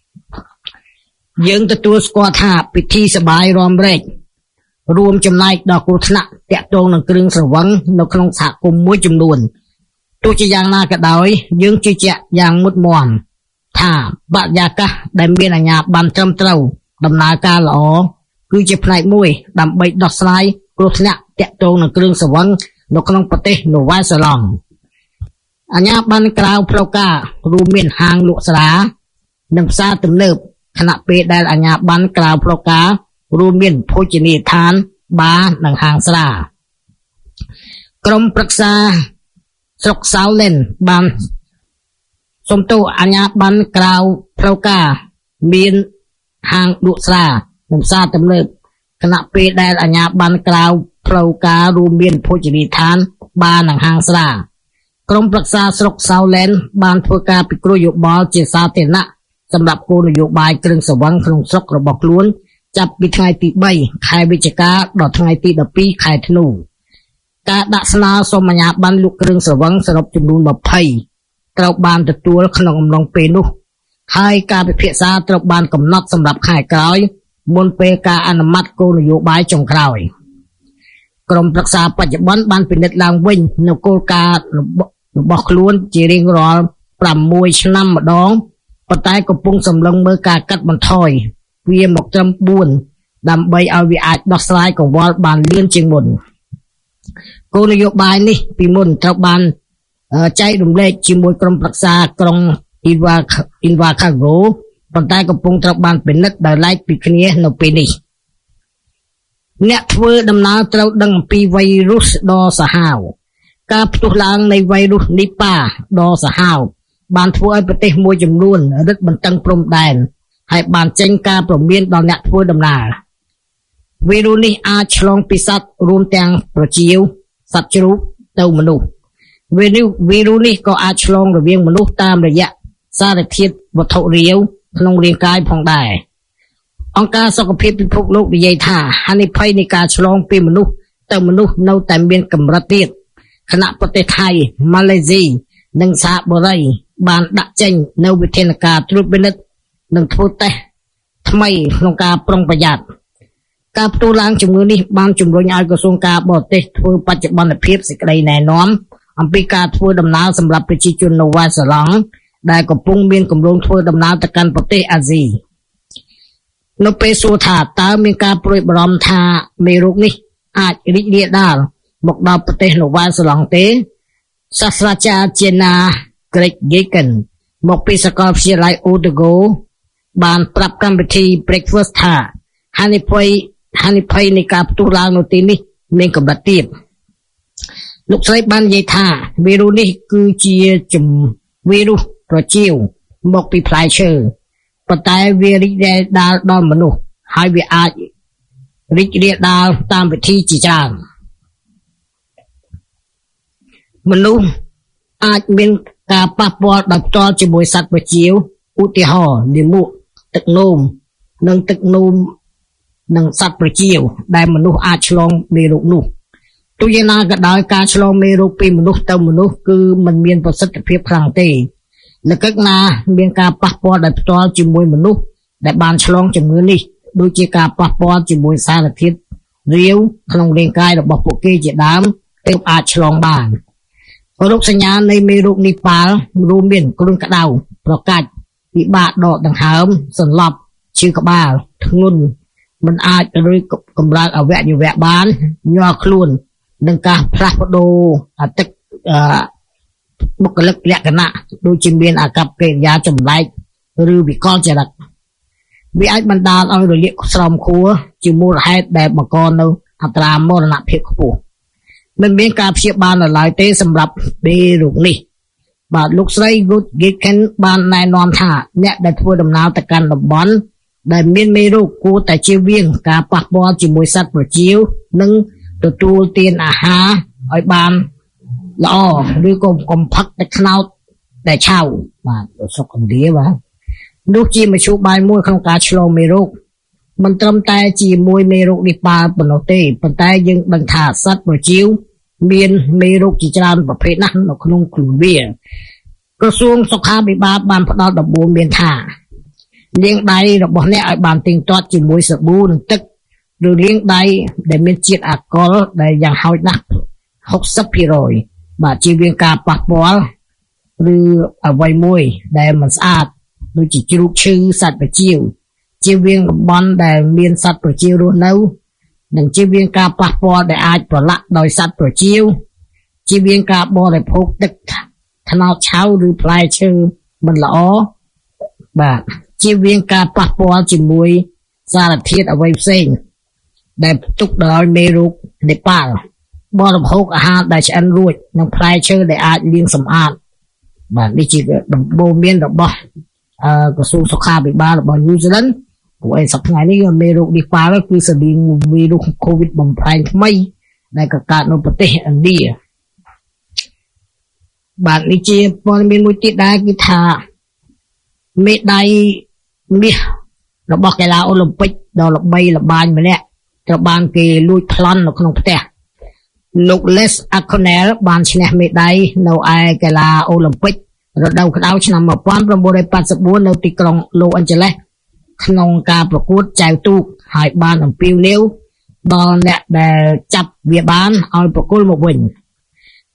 យើងទទួលស្គាល់ថាពិធីសប្បាយរំលែករួមចំណែកដល់គ្រោះថ្នាក់តាក់ទងនឹងគ្រឿងស្រវឹងនៅក្នុងសហគមន៍មួយចំនួនទោះជាយ៉ាងណាក៏ដោយយើងជឿជាក់យ៉ាងមុតមាំថាបរិយាកាសដែលមានអាជ្ញាប័ណ្ណត្រឹមត្រូវដំណើរការល្អគឺជាផ្នែកមួយដើម្បីដោះស្រាយគ្រោះថ្នាក់តាក់ទងនឹងគ្រឿងស្រវឹងនៅក្នុងប្រទេសនូវែលសេឡង់អាជ្ញាប័ណ្ណក្រៅផ្លូវការរួមមានហាងលក់ស្រានិងផ្សារទំនើបខណៈពេលដែលអាជ្ញាប័ណ្ណក្រៅផ្លូវការរួមមានភោជនីយដ្ឋានបារនិងហាងស្រាក្រុមប្រឹក្សាស្រុក Southland បានសុំទោសអាជ្ញាប័ណ្ណក្រៅផ្លូវការមានហាងលក់ស្រានិងផ្សារទំនើបខណៈពេលដែលអាជ្ញាប័ណ្ណក្រៅផ្លូវការរួមមានភោជនីយដ្ឋានបារនិងហាងស្រាក្រុមប្រឹក្សាស្រុក Southland បានធ្វើការពិគ្រោះយោបល់ជាសាធារណៈសម្រាប់គោលនយោបាយគ្រឿងស្រវឹងក្នុងស្រុករបស់ខ្លួនចាប់ពីថ្ងៃទីbaខែវិច្ឆិកាដល់ថ្ងៃទីដប់ពីរខែធ្នូការដាក់ស្នើសុំអាជ្ញាប័ណ្ណលក់គ្រឿងស្រវឹងសរុបចំនួនยี่สิบត្រូវបានទទួលក្នុងអំឡុងពេលនោះហើយការពិភាក្សាត្រូវបានកំណត់សម្រាប់ខែក្រោយមុនពេលការអនុម័តគោលនយោបាយចុងក្រោយក្រុមប្រឹក្សាបច្ចុប្បន្នបានពិនិត្យឡើងវិញនូវគោលការណ៍របស់ខ្លួនជារៀងរាល់ប្រាំមួយឆ្នាំម្ដងប៉ុន្តែកំពុងសម្លឹងមើលការកាត់បន្ថយវាមកត្រឹមបួនដើម្បីឲ្យវាអាចដោះស្រាយកង្វល់បានលឿនជាងមុនគោលនយោបាយនេះពីមុនត្រូវបានចែករំលែកជាមួយក្រុមប្រឹក្សាក្រុង Invercargill ប៉ុន្តែកំពុងត្រូវបានពិនិត្យដោយឡែកពីគ្នានៅពេលនេះអ្នកធ្វើដំណើរត្រូវដឹងអំពីវីរុសដ៏សាហាវការផ្ទុះឡើងនៃវីរុសនីប៉ាដ៏សាហាវបានធ្វើឲ្យប្រទេសមួយចំនួនរឹតបន្តឹងព្រំដែនហើយបានចេញការព្រមានដល់អ្នកធ្វើដំណើរវីរុសនេះអាចឆ្លងពីសត្វរួមទាំងប្រចៀវសត្វជ្រូកទៅមនុស្សវីរុសវីរុសនេះក៏អាចឆ្លងរវាងមនុស្សតាមរយៈសារធាតុវត្ថុរាវក្នុងរាងកាយផងដែរអង្គការសុខភាពពិភពលោកនិយាយថាហានិភ័យនៃការឆ្លងពីមនុស្សទៅមនុស្សនៅតែមានកម្រិតទៀតខណៈប្រទេសថៃម៉ាឡេស៊ីនិងសហបុរីបានដាក់ចេញនៅវិធានការត្រួតពិនិត្យនិងធ្វើតេស្តថ្មីក្នុងការប្រុងប្រយ័ត្នការផ្ទុះឡើងជំងឺនេះបានជំរុញឲ្យក្រសួងការបរទេសធ្វើបច្ចុប្បន្នភាពសេចក្តីណែនាំអំពីការធ្វើដំណើរសម្រាប់ប្រជាជននៅវ៉ាសេឡង់ដែលកំពុងមានគម្រោងធ្វើដំណើរទៅកាន់ប្រទេសអាស៊ីនៅពេលសួរថាតើមានការព្រួយបារម្ភថាមេរោគនេះអាចរីករាលដាលមកដល់ប្រទេសនៅវ៉ាសេឡង់ទេសាស្ត្រាចារ្យ Jenna Greg-Gigan មកពីសាកលវិទ្យាល័យ Otago បានប្រាប់កម្មវិធី Breakfast ថាហានិភ័យហានិភ័យនៃការផ្ទុះឡើងនៅទីនេះមានកម្រិតទាបលោកស្រីបាននិយាយថាវីរុសនេះគឺជាជំវីរុសប្រចៀវមកពីផ្លែឈើប៉ុន្តែវារីករាលដាលដល់មនុស្សហើយវាអាចរីករាលដាលតាមវិធីជាច្រើនមនុស្សអាចមានការប៉ះពាល់ដោយផ្ទាល់ជាមួយសត្វប្រចៀវឧទាហរណ៍លាមកទឹកនោមនិងទឹកនោមនិងសត្វប្រចៀវដែលមនុស្សអាចឆ្លងមេរោគនោះទោះយ៉ាងណាក៏ដោយការឆ្លងមេរោគពីមនុស្សទៅមនុស្សគឺមិនមានប្រសិទ្ធភាពខ្លាំងទេនៅកិច្ចណាមានការប៉ះពាល់ដោយផ្ទាល់ជាមួយមនុស្សដែលបានឆ្លងជំងឺនេះដូចជាការប៉ះពាល់ជាមួយសារធាតុរាវក្នុងរាងកាយរបស់ពួកគេជាដើមទើបអាចឆ្លងបានរោគសញ្ញានៃមេរោគនេះប៉ាល់រួមមានគ្រុនក្តៅប្រកាច់ពិបាកដកដង្ហើមសន្លប់ឈឺក្បាលធ្ងន់មិនអាចឬកម្រើកអវយវៈបានញ័រខ្លួននិងការផ្លាស់ប្ដូរអតិកបុគ្គលិកលក្ខណៈដូចជាមានអាកប្បកិរិយាចម្លែកឬវិកលចរិតវាអាចបណ្ដាលឲ្យរលាកស្រោមខួរជាមូលហេតុដែលបង្កនៅអត្រាមរណភាពខ្ពស់មិនមានការព្យាបាលនៅឡើយទេសម្រាប់មេរោគនេះបាទលោកស្រី Good-Gigan បានណែនាំថាអ្នកដែលធ្វើដំណើរទៅកាន់តំបន់ដែលមានមេរោគគួរតែជៀសវាងការប៉ះពាល់ជាមួយសត្វប្រចៀវនិងទទួលទានអាហារឲ្យបានល្អឬក៏កុំផឹកទឹកត្នោតដែលឆៅបាទសុខឥណ្ឌាបាទនោះជាមធ្យោបាយមួយក្នុងការឆ្លងមេរោគមិនត្រឹមតែជាមួយមេរោគនេះប៉ាល់ប៉ុណ្ណោះទេប៉ុន្តែយើងដឹងថាសត្វប្រចៀវមានមេរោគជាច្រើនប្រភេទណាស់នៅក្នុងខ្លួនវាក្រសួងសុខាភិបាលបានផ្ដល់ដំបូន្មានថាលាងដៃរបស់អ្នកឲ្យបានទៀងទាត់ជាមួយសាប៊ូនិងទឹកឬលាងដៃដែលមានជាតិអាល់កុលដែលយ៉ាងហោចណាស់ហុកសិបភាគរយ បាទជៀសវាងការប៉ះពាល់ឬអ្វីមួយដែលមិនស្អាតដូចជាជ្រូកឈឺសត្វប្រចៀវជៀសវាងតំបន់ដែលមានសត្វប្រចៀវរស់នៅនិងជៀសវាងការប៉ះពាល់ដែលអាចប្រឡាក់ដោយសត្វប្រចៀវជៀសវាងការបរិភោគទឹកត្នោតឆៅឬផ្លែឈើមិនល្អបាទជៀសវាងការប៉ះពាល់ជាមួយសារធាតុអ្វីផ្សេងដែលផ្ទុកដោយមេរោគនេប៉ាល់បរិភោគអាហារដែលឆ្អិនរួចនិងផ្លែឈើដែលអាចលាងសម្អាតបាទនេះជាដំបូន្មានរបស់អឺក្រសួងសុខាភិបាលរបស់ញូហ្សេឡង់ព្រោះឯសប្តាហ៍នេះមេរោគនេះប៉ាល់គឺស្តៀងវីរុសកូវីដបំផ្លែងថ្មីដែលកកើតនៅប្រទេសឥណ្ឌាបាទនេះជាព័ត៌មានមួយទៀតដែរគឺថាមេដាយមាសរបស់កីឡាអូឡ িম্প ពិកដ៏ល្បីល្បាញម្នាក់ត្រូវបានគេលួចប្លន់នៅក្នុងផ្ទះលោក Les O'Connell បានឈ្នះមេដាយនៅឯកីឡាអូឡ িম্প ពិករដូវក្តៅឆ្នាំnineteen eighty-fourនៅទីក្រុង Los Angeles ក្នុងការប្រកួតចែវទូកហើយបានអំពាវនាវដល់អ្នកដែលចាប់វាបានឲ្យប្រគល់មកវិញ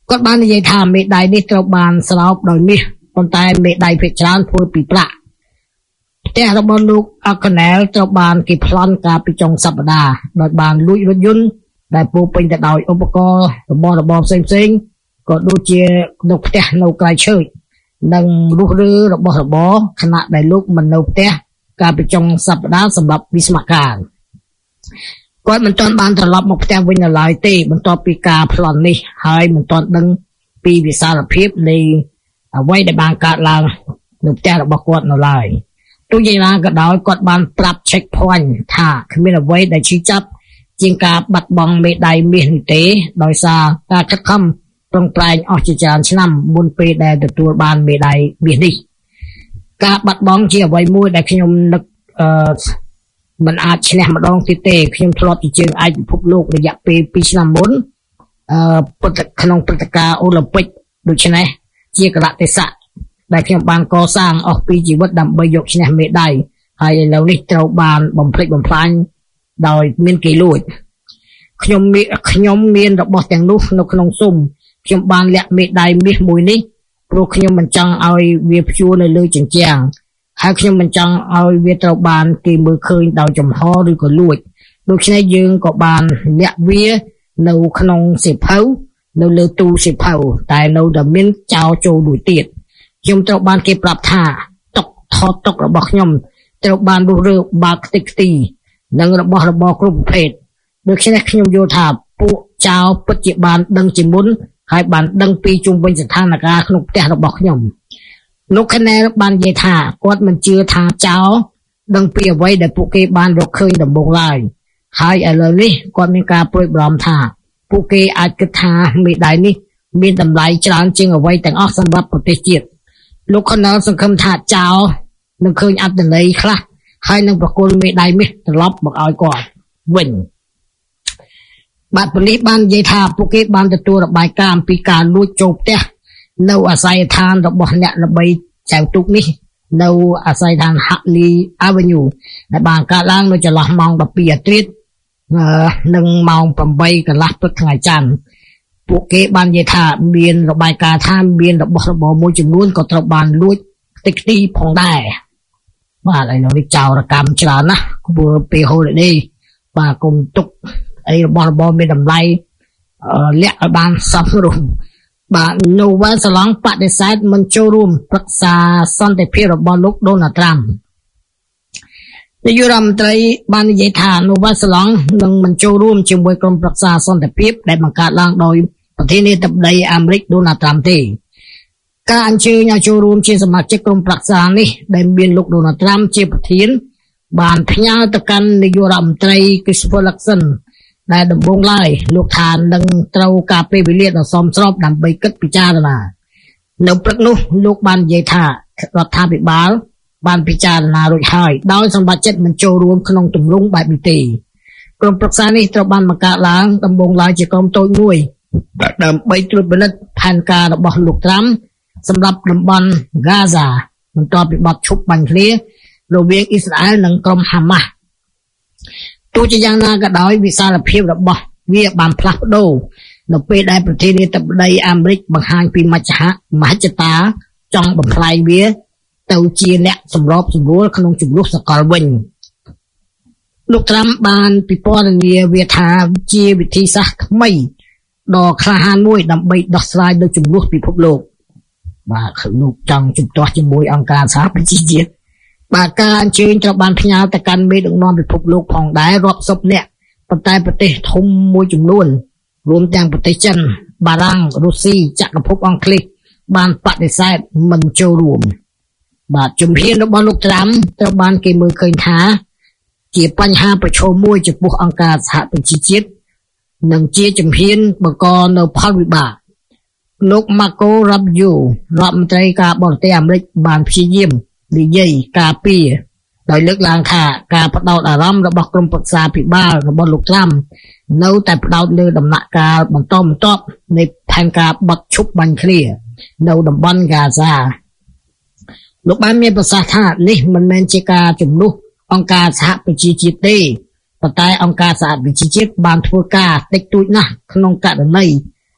គាត់បាននិយាយថាមេដៃនេះត្រូវបានស្រោបដោយមាសប៉ុន្តែមេដៃភាគច្រើនធ្វើពីប្រាក់ផ្ទះរបស់លោកអាកណែលត្រូវបានគេប្លន់កាលពីចុងសប្តាហ៍ដោយបានលួចរថយន្តដែលពោពេញទៅដោយឧបករណ៍របស់របរផ្សេងផ្សេងក៏ដូចជានៅផ្ទះនៅក្រៅឈើនិងរុះរើរបស់របរខណៈដែលលោកមិននៅផ្ទះកាលពីចុងសប្តាហ៍សម្រាប់វិស្មការគាត់មិនទាន់បានត្រឡប់មកផ្ទះវិញនៅឡើយទេបន្ទាប់ពីការប្លន់នេះហើយមិនទាន់ដឹងពីវិសាលភាពនៃអ្វីដែលបានកើតឡើងនៅផ្ទះរបស់គាត់នៅឡើយទោះយ៉ាងណាក៏ដោយគាត់បានប្រាប់ check point ថាគ្មានអ្វីដែលឈឺចាប់ជាងការបាត់បង់មេដៃមាសនេះទេដោយសារការខិតខំប្រឹងប្រែងអស់ជាច្រើនឆ្នាំមុនពេលដែលទទួលបានមេដៃមាសនេះការបាត់បង់ជាអ្វីមួយដែលខ្ញុំនឹកអឺមិនអាចឈ្នះម្ដងទៀតទេខ្ញុំធ្លាប់ជាជើងឯកពិភពលោករយៈពេលពីរឆ្នាំមុនអឺពុទ្ធក្នុងព្រឹត្តិការណ៍អូឡ িম্প ពិកដូច្នេះជាកលៈទេសៈដែលខ្ញុំបានកសាងអស់ពីជីវិតដើម្បីយកឈ្នះមេដៃហើយឥឡូវនេះត្រូវបានបំភ្លេចបំផ្លាញដោយមានគេលួចខ្ញុំមានខ្ញុំមានរបស់ទាំងនោះនៅក្នុងស៊ុំខ្ញុំបានលាក់មេដៃមាសមួយនេះព្រោះខ្ញុំមិនចង់ឲ្យវាព្យួរនៅលើជញ្ជាំងហើយខ្ញុំមិនចង់ឲ្យវាត្រូវបានគេមើលឃើញដោយចំហឬក៏លួចដូច្នេះយើងក៏បានលាក់វានៅក្នុងសៀវភៅនៅលើទូសៀវភៅតែនៅតែមានចោលចូលមួយទៀតខ្ញុំត្រូវបានគេប្រាប់ថាតុកថតតុករបស់ខ្ញុំត្រូវបានរុះរើបើកខ្ទេចខ្ទីនិងរបស់របរគ្រប់ប្រភេទដូច្នេះខ្ញុំយល់ថាពួកចោលពិតជាបានដឹងជាមុនហើយបានដឹងពីជុំវិញស្ថានភាពក្នុងផ្ទះរបស់ខ្ញុំលោកខណែលបាននិយាយថាគាត់មិនជឿថាចោលដឹងពីអ្វីដែលពួកគេបានរកឃើញដំបូងឡើយហើយឥឡូវនេះគាត់មានការព្រួយបារម្ភថាពួកគេអាចគិតថាមេដៃនេះមានតម្លៃច្រើនជាងអ្វីទាំងអស់សម្រាប់ប្រទេសជាតិលោកខណែលសង្ឃឹមថាចោលនឹងឃើញអត្តន័យខ្លះហើយនឹងប្រគល់មេដៃមាសត្រឡប់មកឲ្យគាត់វិញបាទប៉ូលីសបាននិយាយថាពួកគេបានទទួលរបាយការណ៍អំពីការលួចចូលផ្ទះនៅអាស័យដ្ឋានរបស់អ្នកល្បីចៅទូកនេះនៅអាស័យដ្ឋាន Hartley Avenue ដែលបានកើតឡើងនៅចន្លោះម៉ោងដប់ពីរអាធ្រាត្រនិងម៉ោងប្រាំបីកន្លះព្រឹកថ្ងៃច័ន្ទពួកគេបាននិយាយថាមានរបាយការណ៍ថាមានរបស់របរមួយចំនួនក៏ត្រូវបានលួចខ្ទេចខ្ទីផងដែរបាទឥឡូវនេះចោរកម្មច្រើនណាស់ព្រោះពេល holiday បាទគុំទុកអីរបស់របរមានតម្លៃលាក់ឲ្យបានសមរម្យបាទ Nova Salon បដិសេធមិនចូលរួមប្រឹក្សាសន្តិភាពរបស់លោក Donald Trump នាយករដ្ឋមន្ត្រីបាននិយាយថា Nova Salon នឹងមិនចូលរួមជាមួយក្រុមប្រឹក្សាសន្តិភាពដែលបង្កើតឡើងដោយប្រធានាធិបតីអាមេរិក Donald Trump ទេការអញ្ជើញឲ្យចូលរួមជាសមាជិកក្រុមប្រឹក្សានេះដែលមានលោក Donald Trump ជាប្រធានបានផ្ញើទៅកាន់នាយករដ្ឋមន្ត្រី Christopher Luxon ដែលដំបូងឡើយលោកថានឹងត្រូវការពេលវេលាដ៏សមស្របដើម្បីគិតពិចារណានៅព្រឹកនោះលោកបាននិយាយថារដ្ឋាភិបាលបានពិចារណារួចហើយដោយសម្រេចចិត្តមិនចូលរួមក្នុងទម្រង់បែបនេះទេក្រុមប្រឹក្សានេះត្រូវបានបង្កើតឡើងដំបូងឡើយជាក្រុមតូចមួយដើម្បីត្រួតពិនិត្យផែនការរបស់លោកត្រាំសម្រាប់តំបន់ Gaza បន្ទាប់ពីបទឈប់បាញ់គ្នារវាងអ៊ីស្រាអែលនិងក្រុមហាម៉ាស់ទោះជាយ៉ាងណាក៏ដោយវិសាលភាពរបស់វាបានផ្លាស់ប្ដូរនៅពេលដែលប្រធានាធិបតីអាមេរិកបង្ហាញពីមជ្ឈមហិច្ឆតាចង់បំផ្លាញវាទៅជាអ្នកសម្របសម្រួលក្នុងចំនួនសកលវិញលោកត្រាំបានពិពណ៌នាវាថាជាវិធីសាស្ត្រថ្មីដ៏ក្លាហានមួយដើម្បីដោះស្រាយនូវចំនួនពិភពលោកបាទលោកចង់ជំទាស់ជាមួយអង្គការសហប្រជាជាតិបាទការអញ្ជើញត្រូវបានផ្ញើទៅកាន់មេដឹកនាំពិភពលោកផងដែររាប់សិបនាក់ប៉ុន្តែប្រទេសធំមួយចំនួនរួមទាំងប្រទេសចិនបារាំងរុស្ស៊ីចក្រភពអង់គ្លេសបានបដិសេធមិនចូលរួមបាទជំហានរបស់លោកត្រាំត្រូវបានគេមើលឃើញថាជាបញ្ហាប្រឈមមួយចំពោះអង្គការសហប្រជាជាតិនិងជាជំហានបង្កនៅផលវិបាកលោក Marco Rubio រដ្ឋមន្ត្រីការបរទេសអាមេរិកបានព្យាយាមនិយាយការពារដោយលើកឡើងថាការផ្ដោតអារម្មណ៍របស់ក្រុមប្រឹក្សាភិបាលរបស់លោកត្រាំនៅតែផ្ដោតលើដំណាក់កាលបន្តបន្ទាប់នៃផែនការបិទឈប់បាញ់គ្នានៅតំបន់ Gaza លោកបានមានប្រសាសន៍ថានេះមិនមែនជាការជំនួសអង្គការសហប្រជាជាតិទេប៉ុន្តែអង្គការសហប្រជាជាតិបានធ្វើការតិចតួចណាស់ក្នុងករណី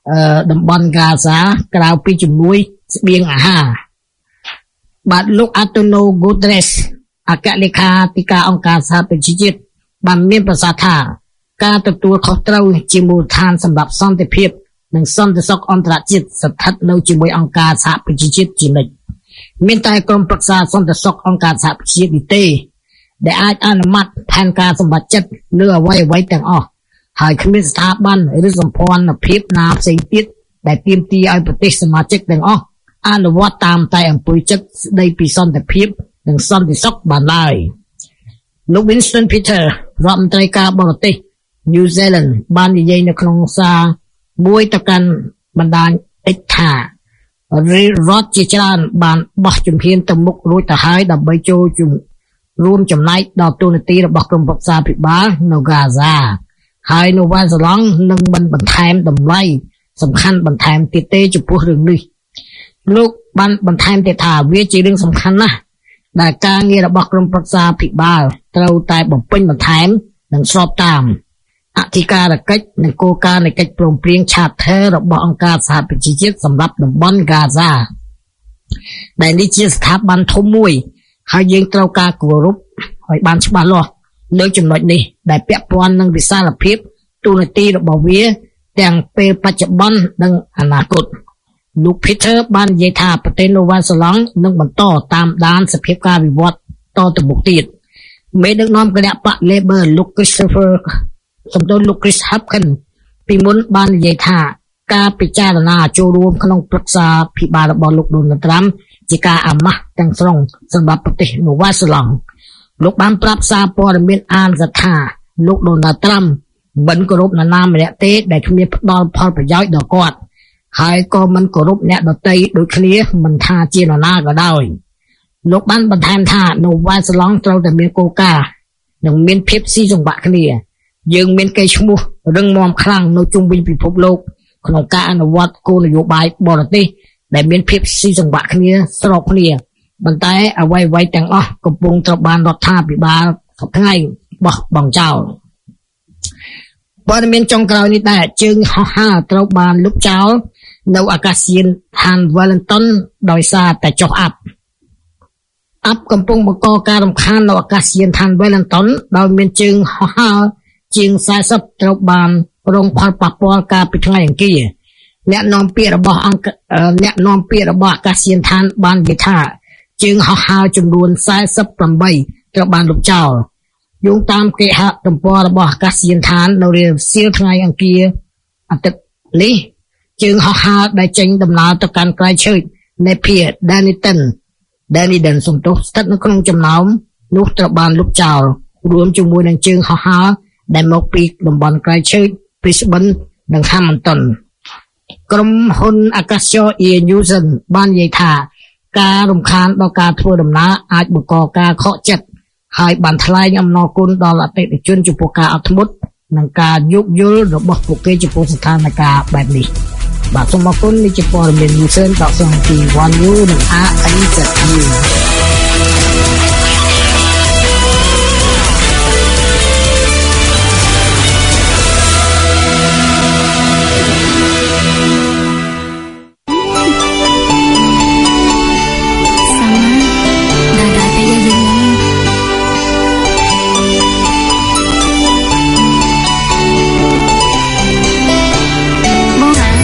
អឺតំបន់កាហ្សាក្រៅពីជំនួយស្បៀងអាហារបាទលោក Antonio Guterres អគ្គលេខាធិការអង្គការសហប្រជាជាតិបានមានប្រសាសន៍ថាការទទួលខុសត្រូវជាមូលដ្ឋានសម្រាប់សន្តិភាពនិងសន្តិសុខអន្តរជាតិស្ថិតនៅជាមួយអង្គការសហប្រជាជាតិជានិច្ចមានតែក្រុមប្រឹក្សាសន្តិសុខអង្គការសហប្រជាជាតិនេះទេដែលអាចអនុម័តផែនការសម្បត្តិចិត្តលើអ្វីអ្វីទាំងអស់ហើយគ្មានស្ថាប័នឬសម្ព័ន្ធភាពណាផ្សេងទៀតដែលទាមទារឲ្យប្រទេសសមាជិកទាំងអស់អនុវត្តតាមតែអំពើចិត្តស្ដីពីសន្តិភាពនិងសន្តិសុខបានឡើយលោក Winston Peter រដ្ឋមន្ត្រីការបរទេស New Zealand បាននិយាយនៅក្នុងសារមួយទៅកាន់បណ្ដាញ X ថារដ្ឋជាច្រើនបានបោះជំហានទៅមុខរួចទៅហើយដើម្បីចូលជំរួមចំណែកដល់ទូនាទីរបស់ក្រុមប្រឹក្សាភិបាលនៅហ្គាហ្សាហើយនៅវ៉ាល់សឡង់នឹងមិនបន្ថែមតម្លៃសំខាន់បន្ថែមទៀតទេចំពោះរឿងនេះលោកបានបន្ថែមទៀតថាវាជារឿងសំខាន់ណាស់ដែលការងាររបស់ក្រុមប្រឹក្សាភិបាលត្រូវតែបំពេញបន្ថែមនិងស្របតាមអធិការកិច្ចនិងគោលការណ៍នៃកិច្ចព្រមព្រៀង Charter របស់អង្គការសហប្រជាជាតិសម្រាប់តំបន់ហ្គាហ្សាដែលនេះជាស្ថាប័នធំមួយហើយយើងត្រូវការគោរពឲ្យបានច្បាស់លាស់លើចំណុចនេះដែលពាក់ព័ន្ធនឹងវិសាលភាពទូនាទីរបស់វាទាំងពេលបច្ចុប្បន្ននិងអនាគតលោក Peter បាននិយាយថាប្រទេសនូវែលសេឡង់នឹងបន្តតាមដានសភាពការវិវត្តតទៅមុខទៀតមេដឹកនាំគណៈបក Labor លោក Christopher សំដៅលោក Chris Hopkins ពីមុនបាននិយាយថាការពិចារណាចូលរួមក្នុងប្រឹក្សាភិបាលរបស់លោក Donald Trump ជាការអាម៉ាស់ទាំងស្រុងសម្រាប់ប្រទេសនូវែលសេឡង់លោកបានប្រាប់សារព័ត៌មានអានថាលោក Donald Trump មិនគោរពនរណាម្នាក់ទេដែលគ្មានផ្ដល់ផលប្រយោជន៍ដល់គាត់ហើយក៏មិនគោរពអ្នកដទៃដូចគ្នាមិនថាជានរណាក៏ដោយលោកបានបន្ថែមថានូវែលសេឡង់ត្រូវតែមានគោលការណ៍និងមានភាពស៊ីសង្វាក់គ្នាយើងមានកេរ្តិ៍ឈ្មោះរឹងមាំខ្លាំងនៅជុំវិញពិភពលោកក្នុងការអនុវត្តគោលនយោបាយបរទេសដែលមានភាពស៊ីសង្វាក់គ្នាស្របគ្នាប៉ុន្តែអ្វីៗទាំងអស់កំពុងត្រូវបានរដ្ឋាភិបាលសប្តាហ៍ថ្ងៃបោះបង់ចោលព័ត៌មានចុងក្រោយនេះដែរជើងហោះហើរត្រូវបានលុបចោលនៅអាកាសយានដ្ឋាន Wellington ដោយសារតែចុះអាប់អាប់កំពុងបង្កការរំខាននៅអាកាសយានដ្ឋាន Wellington ដោយមានជើងហោះហើរជាងสี่สิบត្រូវបានរងផលប៉ះពាល់កាលពីថ្ងៃអង្គារអ្នកនាំពាក្យរបស់អង្គអ្នកនាំពាក្យរបស់អាកាសយានដ្ឋានបាននិយាយថាជើងហោះហើរចំនួនสี่สิบแปดត្រូវបានលុបចោលយោងតាមគេហទំព័ររបស់អាកាសយានដ្ឋាននៅរាសៀលថ្ងៃអង្គារអាទិត្យនេះជើងហោះហើរដែលចេញដំណើរទៅកាន់ក្រៃឈើនៃភាគ Dunedin Dunedin សំទោសស្ថិតនៅក្នុងចំណោមនោះត្រូវបានលុបចោលរួមជាមួយនឹងជើងហោះហើរដែលមកពីតំបន់ក្រៃឈើ Brisbane និង Hamilton ក្រុមហ៊ុន Acacia Air New Zealand បាននិយាយថាការរំខានដល់ការធ្វើដំណើរអាចបង្កការខកចិត្តហើយបានថ្លែងអំណរគុណដល់អតិថិជនចំពោះការអត់ធ្មត់និងការយោគយល់របស់ពួកគេចំពោះស្ថានភាពបែបនេះបាទសូមអរគុណនេះជាព័ត៌មាន New Zealand ដកស្រង់ពី One News និង អារ អេន សេដ News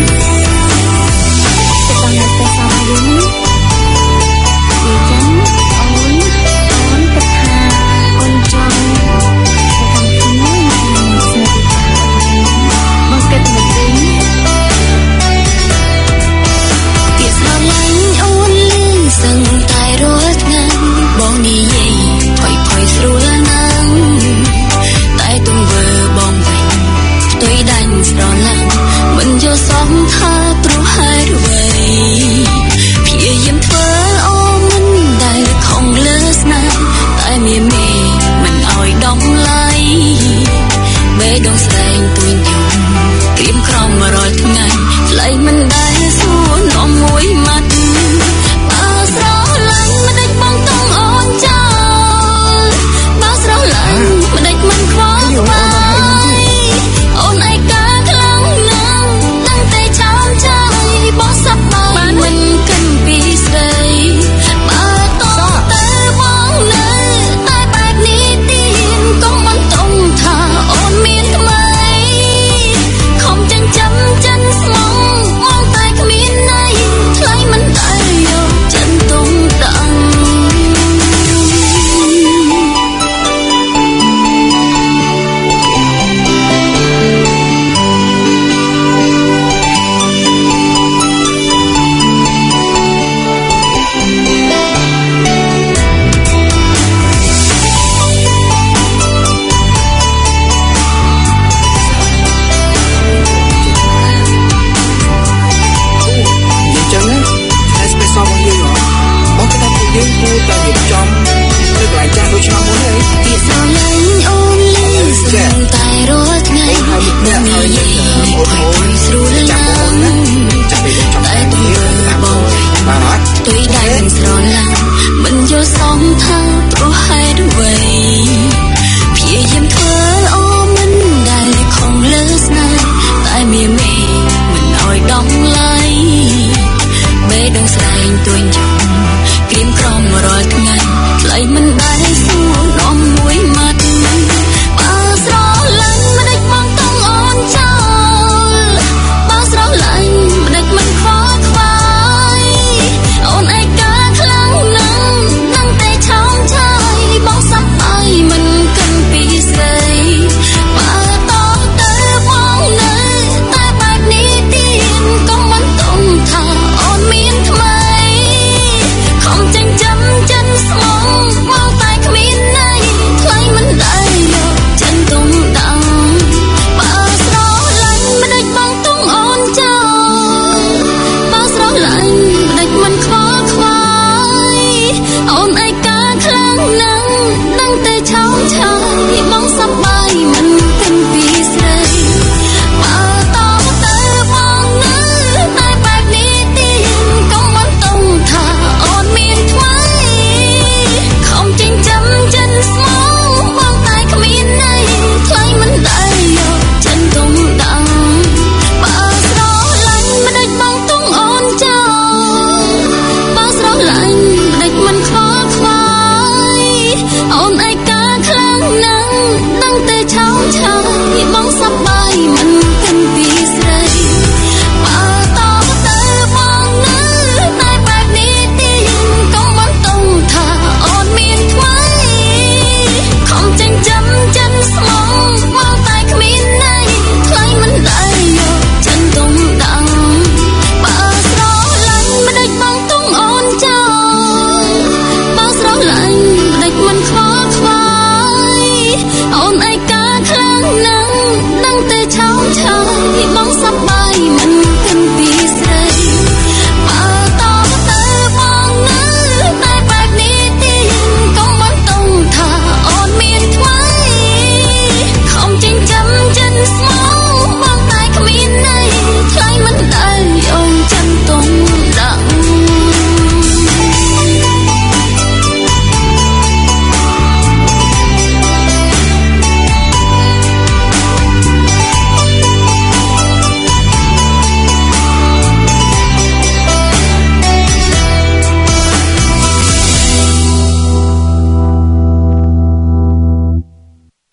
Hãy subscribe cho kênh Ghiền Mì Gõ để không bỏ lỡ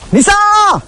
និសា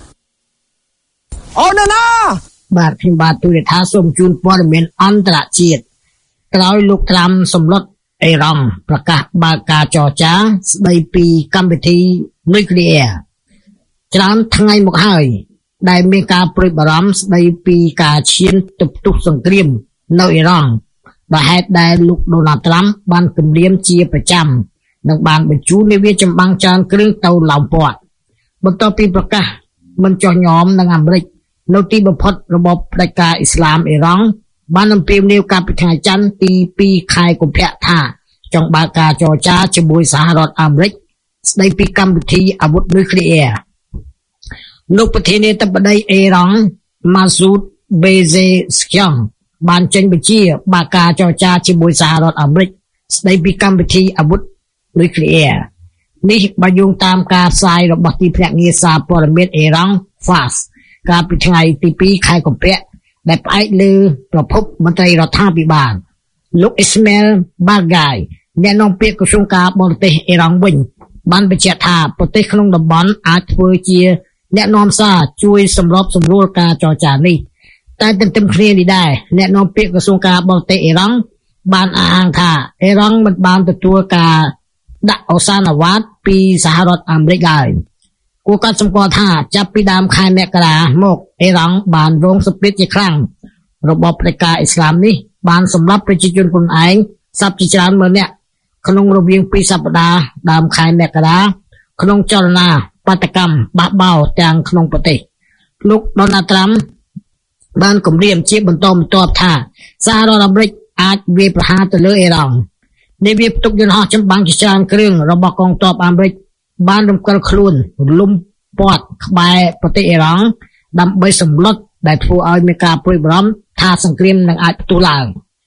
អូនណាបាទខ្ញុំបាទទូរទស្សន៍សូមជូនព័ត៌មានអន្តរជាតិក្រោយលោកត្រាំសម្លុតអេរ៉ង់ប្រកាសបើកការចរចាស្ដីពីកម្មវិធីនុយក្លេអ៊ែរច្រើនថ្ងៃមកហើយដែលមានការព្រួយបារម្ភស្ដីពីការឈានទៅផ្ទុះសង្គ្រាមនៅអ៊ីរ៉ង់ដោយហេតុដែលលោកដូណាល់ត្រាំបានគម្រាមជាប្រចាំនិងបានបញ្ជូននាវាចម្បាំងច្រើនគ្រឿងទៅឡោមព័ទ្ធបន្ទាប់ពីប្រកាសមិនចោះញោមនឹងអាមេរិកនៅទីបំផុតរបបផ្ដាច់ការអ៊ីស្លាមអ៊ីរ៉ង់បានអំពាវនាវកាលពីថ្ងៃច័ន្ទទីពីរខែកុម្ភៈថាចង់បើកការចរចាជាមួយសហរដ្ឋអាមេរិកស្ដីពីកម្មវិធីអាវុធនុយក្លេអ៊ែរលោកប្រធានាធិបតីអ៊ីរ៉ង់ម៉ាស៊ូតបេហ្សេស្គៀងបានចេញបញ្ជាបើកការចរចាជាមួយសហរដ្ឋអាមេរិកស្ដីពីកម្មវិធីអាវុធនុយក្លេអ៊ែរនេះបើយោងតាមការផ្សាយរបស់ទីភ្នាក់ងារសារព័ត៌មានអ៊ីរ៉ង់ ហ្វាស កាលពីថ្ងៃទីពីរខែកុម្ភៈដែលផ្អែកលើប្រភពមន្ត្រីរដ្ឋាភិបាលលោកអ៊ីស្ម៉ែលបាហ្គាយអ្នកនាំពាក្យក្រសួងការបរទេសអ៊ីរ៉ង់វិញបានបញ្ជាក់ថាប្រទេសក្នុងតំបន់អាចធ្វើជាអ្នកនាំសារជួយសម្របសម្រួលការចរចានេះតែទន្ទឹមគ្នានេះដែរអ្នកនាំពាក្យក្រសួងការបរទេសអ៊ីរ៉ង់បានអះអាងថាអ៊ីរ៉ង់មិនបានទទួលការដាក់ឱសានអាវ៉ាតពីសហរដ្ឋអាមេរិកឡើយគួរកត់សម្គាល់ថាចាប់ពីដើមខែមករាមកអ៊ីរ៉ង់បានរងសម្ពាធជាខ្លាំងរបបផ្ដាច់ការអ៊ីស្លាមនេះបានសម្លាប់ប្រជាជនខ្លួនឯងសប្តាហ៍ជាច្រើនម៉ឺននាក់ក្នុងរវាងពីរសប្តាហ៍ដើមខែមករាក្នុងចលនាបាតកម្មបះបោរទាំងក្នុងប្រទេសលោកដូណាល់ត្រាំបានគម្រាមជាបន្តបន្ទាប់ថាសហរដ្ឋអាមេរិកអាចវាយប្រហារទៅលើអ៊ីរ៉ង់នាវាផ្ទុកយន្តហោះចម្បាំងជាច្រើនគ្រឿងរបស់កងទ័ពអាមេរិកបានរំកិលខ្លួនរលំព័ទ្ធក្បែរប្រទេសអ៊ីរ៉ង់ដើម្បីសម្លុតដែលធ្វើឲ្យមានការព្រួយបារម្ភថាសង្គ្រាមនឹងអាចផ្ទុះឡើង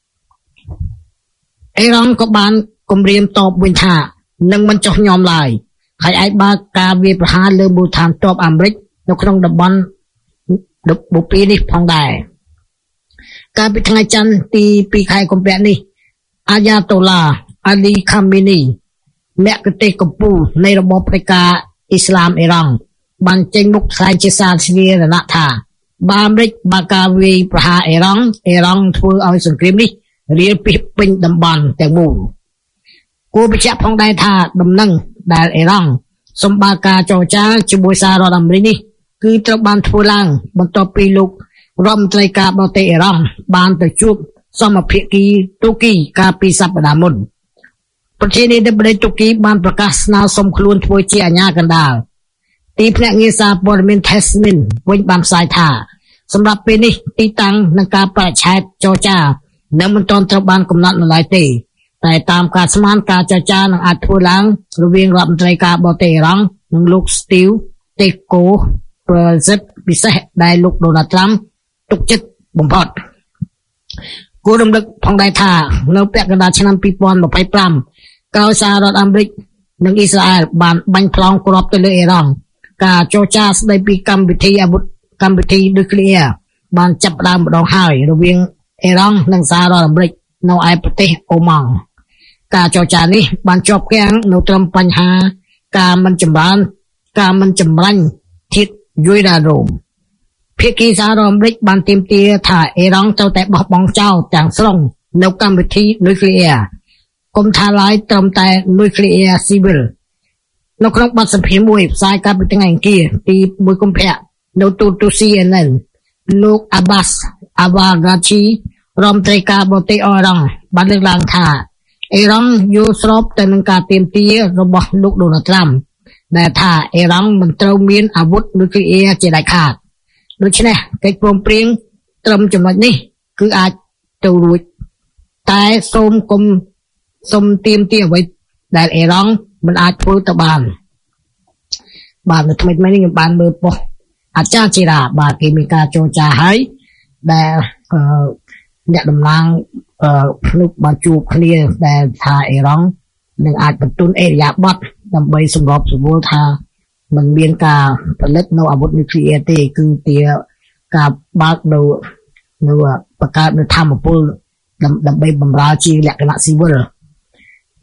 អ៊ីរ៉ង់ក៏បានគម្រាមតបវិញថានឹងមិនចោះញោមឡើយហើយអាចបើកការវាយប្រហារលើមូលដ្ឋានទ័ពអាមេរិកនៅក្នុងតំបន់បុព្វនេះផងដែរកាលពីថ្ងៃច័ន្ទទីពីរខែកុម្ភៈនេះអាយ៉ាតូឡាអាលីខាមីនីមគ្គុទ្ទេសកកំពូលនៃរបបផ្ដាច់ការអ៊ីស្លាមអ៊ីរ៉ង់បានចេញមុខថ្លែងជាសាធារណៈថាបើអាមេរិកបើកការវាយប្រហារអ៊ីរ៉ង់អ៊ីរ៉ង់ធ្វើឲ្យសង្គ្រាមនេះរាលពីពេញតំបន់ទាំងមូលគួរបញ្ជាក់ផងដែរថាដំណឹងដែលអ៊ីរ៉ង់សម្បើកការចរចាជាមួយសហរដ្ឋអាមេរិកនេះគឺត្រូវបានធ្វើឡើងបន្ទាប់ពីលោករដ្ឋមន្ត្រីការបរទេសអ៊ីរ៉ង់បានទៅជួបសមភាគីទូគីកាលពីសប្តាហ៍មុនប្រធានាធិបតីទូគីបានប្រកាសស្នើសុំខ្លួនធ្វើជាអាជ្ញាកណ្ដាលទីភ្នាក់ងារសារព័ត៌មាន Tasmin វិញបានផ្សាយថាសម្រាប់ពេលនេះទីតាំងនិងការបរិច្ឆេទចរចានៅមិនទាន់ត្រូវបានកំណត់នៅឡើយទេតែតាមការស្មានការចរចានឹងអាចធ្វើឡើងរវាងរដ្ឋមន្ត្រីការបរទេសអ៊ីរ៉ង់និងលោក Steve Teko ប្រសិទ្ធពិសេសដែលលោក Donald Trump ទុកចិត្តបំផុតគួររំលឹកផងដែរថានៅពាក់កណ្ដាលឆ្នាំពីរពាន់ម្ភៃប្រាំក្រោយសហរដ្ឋអាមេរិកនិងអ៊ីស្រាអែលបានបាញ់ផ្លោងគ្រាប់ទៅលើអ៊ីរ៉ង់ការចរចាស្ដីពីកម្មវិធីអាវុធកម្មវិធីនុយក្លេអ៊ែរបានចាប់ផ្ដើមម្ដងហើយរវាងអ៊ីរ៉ង់និងសហរដ្ឋអាមេរិកនៅឯប្រទេសអូម៉ង់ការចរចានេះបានជាប់គាំងនៅត្រឹមបញ្ហាការមិនចម្រើនការមិនចម្រាញ់ធាតុយុរ៉ាណូមភាគីសហរដ្ឋអាមេរិកបានទាមទារថាអ៊ីរ៉ង់ត្រូវតែបោះបង់ចោលទាំងស្រុងនៅកម្មវិធីនុយក្លេអ៊ែរកុំថាឡើយត្រឹមតែនុយក្លេអ៊ែរស៊ីវិលនៅក្នុងបទសម្ភាសន៍មួយផ្សាយកាលពីថ្ងៃអង្គារទីមួយកុម្ភៈនៅទូរទស្សន៍ C N N លោក Abbas Awagachi រដ្ឋមន្ត្រីការបរទេសអ៊ីរ៉ង់បានលើកឡើងថាអ៊ីរ៉ង់យល់ស្របទៅនឹងការទាមទាររបស់លោក Donald Trump ដែលថាអ៊ីរ៉ង់មិនត្រូវមានអាវុធនុយក្លេអ៊ែរជាដាច់ខាតដូច្នេះកិច្ចព្រមព្រៀងត្រឹមចំណុចនេះគឺអាចទៅរួចតែសូមគុំសូមទាមទារអ្វីដែលអ៊ីរ៉ង់មិនអាចធ្វើទៅបានបាទនៅថ្មីៗនេះខ្ញុំបានមើលប៉ុស្តិ៍អាចារ្យជីរ៉ាបាទគេមានការចរចាហើយដែលអ្នកតំណាងភ្នុកបានជួបគ្នាដែលថាអ៊ីរ៉ង់នឹងអាចបន្ទន់អេរយាប័តដើម្បីសម្របសម្រួលថាมันមានការផលិតនៅអាវុធនុយក្លេអ៊ែរទេគឺជាការបើកនៅនៅបង្កើតនៅធម្មពលដើម្បីបម្រើជាលក្ខណៈស៊ីវិល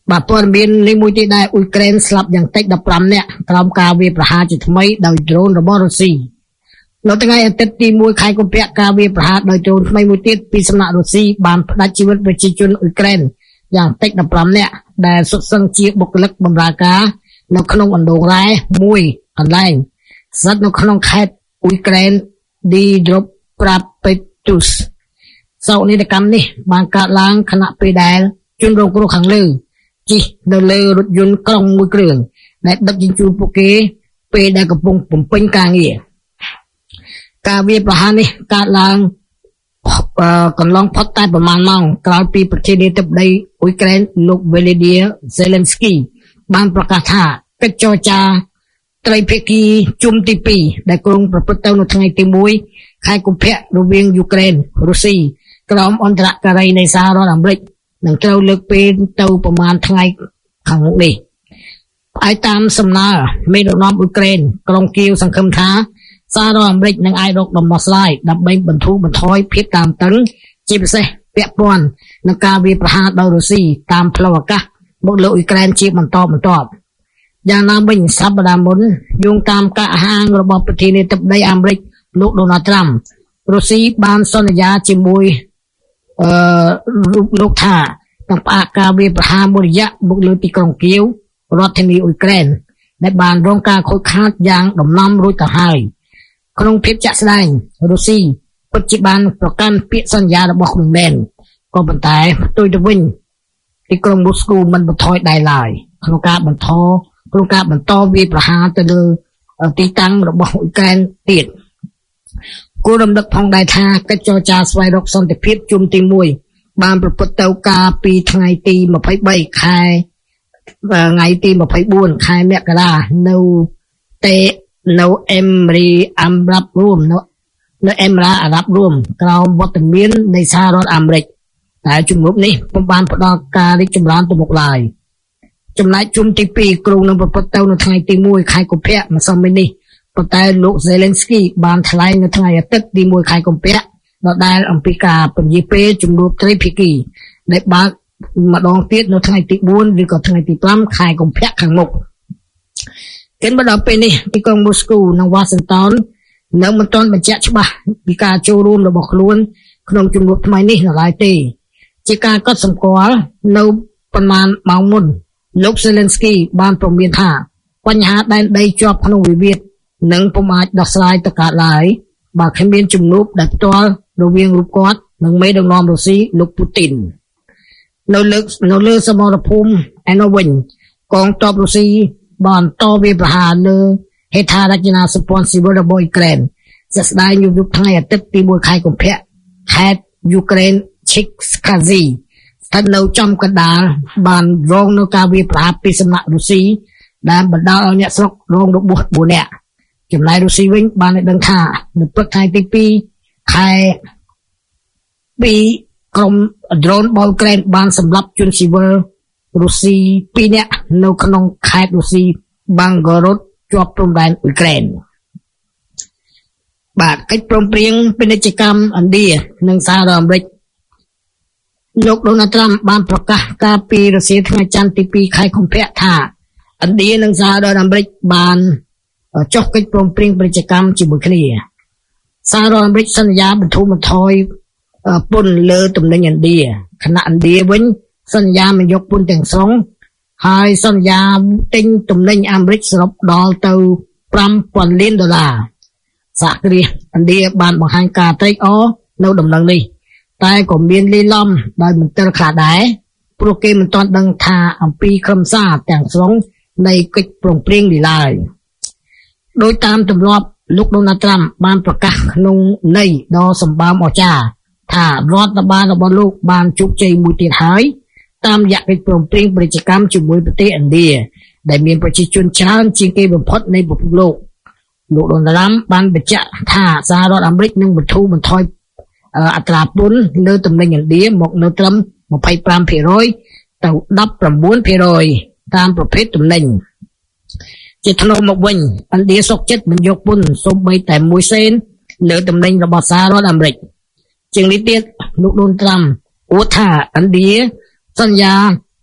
បាទព័ត៌មាននេះមួយទៀតដែរអ៊ុយក្រែនស្លាប់យ៉ាងតិច15នាក់ក្រោមការវាយប្រហារជាថ្មីដោយដ្រូនរបស់រុស្ស៊ីនៅថ្ងៃអាទិត្យទី1ខែកុម្ភៈការវាយប្រហារដោយដ្រូនថ្មីមួយទៀតពីសំណាក់រុស្ស៊ីបានផ្តាច់ជីវិតប្រជាជនអ៊ុយក្រែនយ៉ាងតិច15នាក់ដែលសុទ្ធសឹងជាបុគ្គលិកបម្រើការនៅក្នុងអណ្ដូងរ៉ែមួយកន្លែងស្ថិតនៅក្នុងខេត្តអ៊ុយក្រែនឌីដ្រូបប្រាពេទូសសោកនាដកម្មនេះបានកើតឡើងខណៈពេលដែលជនរងគ្រោះខាងលើជិះនៅលើរថយន្តក្រុងមួយគ្រឿងដែលដឹកជញ្ជូនពួកគេពេលដែលកំពុងបំពេញការងារការវាយប្រហារនេះកើតឡើងកន្លងផុតតែប្រមាណម៉ោងក្រោយពីប្រធានាធិបតីអ៊ុយក្រែនលោក Volodymyr Zelensky បានប្រកាសថាកិច្ចចរចាត្រីភាគីជុំទី2ដែលគ្រោងប្រព្រឹត្តទៅនៅថ្ងៃទី1ខែកុម្ភៈរវាងយូក្រែនរុស្ស៊ីក្រោមអន្តរការីនៃសហរដ្ឋអាមេរិកនឹងត្រូវលើកពេលទៅប្រមាណថ្ងៃខាងមុខនេះហើយតាមសំណើមេដឹកនាំអ៊ុយក្រែនក្រុងគៀវសង្ឃឹមថាសហរដ្ឋអាមេរិកនឹងអាចរកដំណោះស្រាយដើម្បីបន្ធូរបន្ថយភាពតានតឹងជាពិសេសពាក់ព័ន្ធនឹងការវាយប្រហារដោយរុស្ស៊ីតាមផ្លូវអាកាសមកលើអ៊ុយក្រែនជាបន្តបន្ទាប់យ៉ាងណាវិញសប្តាហ៍មុនយោងតាមការអះអាងរបស់ប្រធានាធិបតីអាមេរិកលោកដូណាល់ត្រាំរុស្ស៊ីបានសន្យាជាមួយអឺលោកថានឹងផ្អាកការវាយប្រហារមួយរយៈមកលើទីក្រុងគៀវរដ្ឋធានីអ៊ុយក្រែនដែលបានរងការខូចខាតយ៉ាងដំណំរួចទៅហើយក្នុងភាពជាក់ស្ដែងរុស្ស៊ីពិតជាបានប្រកាន់ពាក្យសន្យារបស់ខ្លួនមែនក៏ប៉ុន្តែផ្ទុយទៅវិញទីក្រុងមូស្គូមិនបន្ថយដៃឡើយក្នុងការបន្តក្នុងការបន្តវាយប្រហារទៅលើទីតាំងរបស់អ៊ុយក្រែនទៀតគួររំលឹកផងដែរថាកិច្ចចរចាស្វែងរកសន្តិភាពជុំទី1បានប្រព្រឹត្តទៅកាលពីថ្ងៃទី23ខែថ្ងៃទី24ខែមករានៅតេនៅអេមរីអារ៉ាប់រួមនៅនៅអេមរ៉ាអារ៉ាប់រួមក្រោមវត្តមាននៃសហរដ្ឋអាមេរិកតែជំនួបនេះពុំបានផ្ដល់ការរីកចម្រើនទៅមុខឡើយចំណែកជុំទី2គ្រោងនឹងប្រព្រឹត្តទៅនៅថ្ងៃទី1ខែកុម្ភៈម្សិលមិញនេះប៉ុន្តែលោក Zelensky បានថ្លែងនៅថ្ងៃអាទិត្យទី1ខែកុម្ភៈដដែលអំពីការពន្យាពេលជំនួបត្រីភាគីដែលបើកម្ដងទៀតនៅថ្ងៃទី4ឬក៏ថ្ងៃទី5ខែកុម្ភៈខាងមុខគិតមកដល់ពេលនេះទីក្រុងមូស្គូនិងវ៉ាស៊ីនតោននៅមិនទាន់បញ្ជាក់ច្បាស់ពីការចូលរួមរបស់ខ្លួនក្នុងជំនួបថ្មីនេះនៅឡើយទេជាការកត់សម្គាល់នៅប្រមាណម៉ោងមុនលោក Zelensky បានប្រមានថាបញ្ហាដែនដីជាប់ក្នុងវិវាទនឹងពុំអាចដោះស្រាយទៅកើតឡើយបើគ្មានជំនួបដែលផ្ទាល់រវាងរូបគាត់និងមេដឹកនាំរុស្ស៊ីលោកពូទីននៅលើនៅលើសមរភូមិឯនោះវិញកងទ័ពរុស្ស៊ីបានតវាយប្រហារលើហេដ្ឋារចនាសម្ព័ន្ធស៊ីវិលរបស់អ៊ុយក្រែនជាស្ដែងយប់ថ្ងៃអាទិត្យទី1ខែកុម្ភៈខេត្តយូក្រែនឈិកស្កាស៊ីស្ថិតនៅចំកណ្ដាលបានរងនៅការវាយប្រហារពីសំណាក់រុស្ស៊ីដែលបណ្ដាលឲ្យអ្នកស្រុករងរបួស4នាក់ចំណែករុស្ស៊ីវិញបានឲ្យដឹងថានៅព្រឹកថ្ងៃទី2ខែ2ក្រុមដ្រូនរបស់អ៊ុយក្រែនបានសម្លាប់ជនស៊ីវិលរុស្ស៊ី2នាក់នៅក្នុងខេត្តរុស្ស៊ីបាងហ្គរ៉ូតជាប់ព្រំដែនអ៊ុយក្រែនបាទកិច្ចព្រមព្រៀងពាណិជ្ជកម្មឥណ្ឌានិងសហរដ្ឋអាមេរិកលោកដូណាល់ត្រាំបានប្រកាសកាលពីរសៀលថ្ងៃច័ន្ទទី2ខែកុម្ភៈថាឥណ្ឌានិងសហរដ្ឋអាមេរិកបានចុះកិច្ចព្រមព្រៀងពាណិជ្ជកម្មជាមួយគ្នាសហរដ្ឋអាមេរិកសន្យាបន្ធូរបន្ថយពន្ធលើទំនិញឥណ្ឌាខណៈឥណ្ឌាវិញសន្យាមិនយកពន្ធទាំងស្រុងហើយសន្យាទិញទំនិញអាមេរិកសរុបដល់ទៅ5ពាន់លានដុល្លារសហគ្រាសឥណ្ឌាបានបង្ហាញការត្រេកអរនៅដំណឹងនេះតែក៏មានលីឡំដោយមន្ទិលខ្លះដែរព្រោះគេមិនទាន់ដឹងថាអំពីខ្លឹមសារទាំងស្រុងនៃកិច្ចព្រមព្រៀងនេះឡើយដោយតាមទម្លាប់លោកដូណាល់ត្រាំបានប្រកាសក្នុងន័យដ៏សម្បើមអស្ចារ្យថារដ្ឋបាលរបស់លោកបានជោគជ័យមួយទៀតហើយតាមរយៈកិច្ចព្រមព្រៀងពាណិជ្ជកម្មជាមួយប្រទេសឥណ្ឌាដែលមានប្រជាជនច្រើនជាងគេបំផុតនៃពិភពលោកលោកដូណាល់ត្រាំបានបញ្ជាក់ថាសហរដ្ឋអាមេរិកនឹងបន្ធូរបន្ថយអត្រាពន្ធលើទំនិញឥណ្ឌាមកនៅត្រឹម25%ទៅ19%តាមប្រភេទទំនិញជាថ្នូរមកវិញឥណ្ឌាសុខចិត្តមិនយកពន្ធសូម្បីតែមួយសេនលើទំនិញរបស់សហរដ្ឋអាមេរិកជាងនេះទៀតលោកដូណាល់ត្រាំអួតថាឥណ្ឌាសន្យា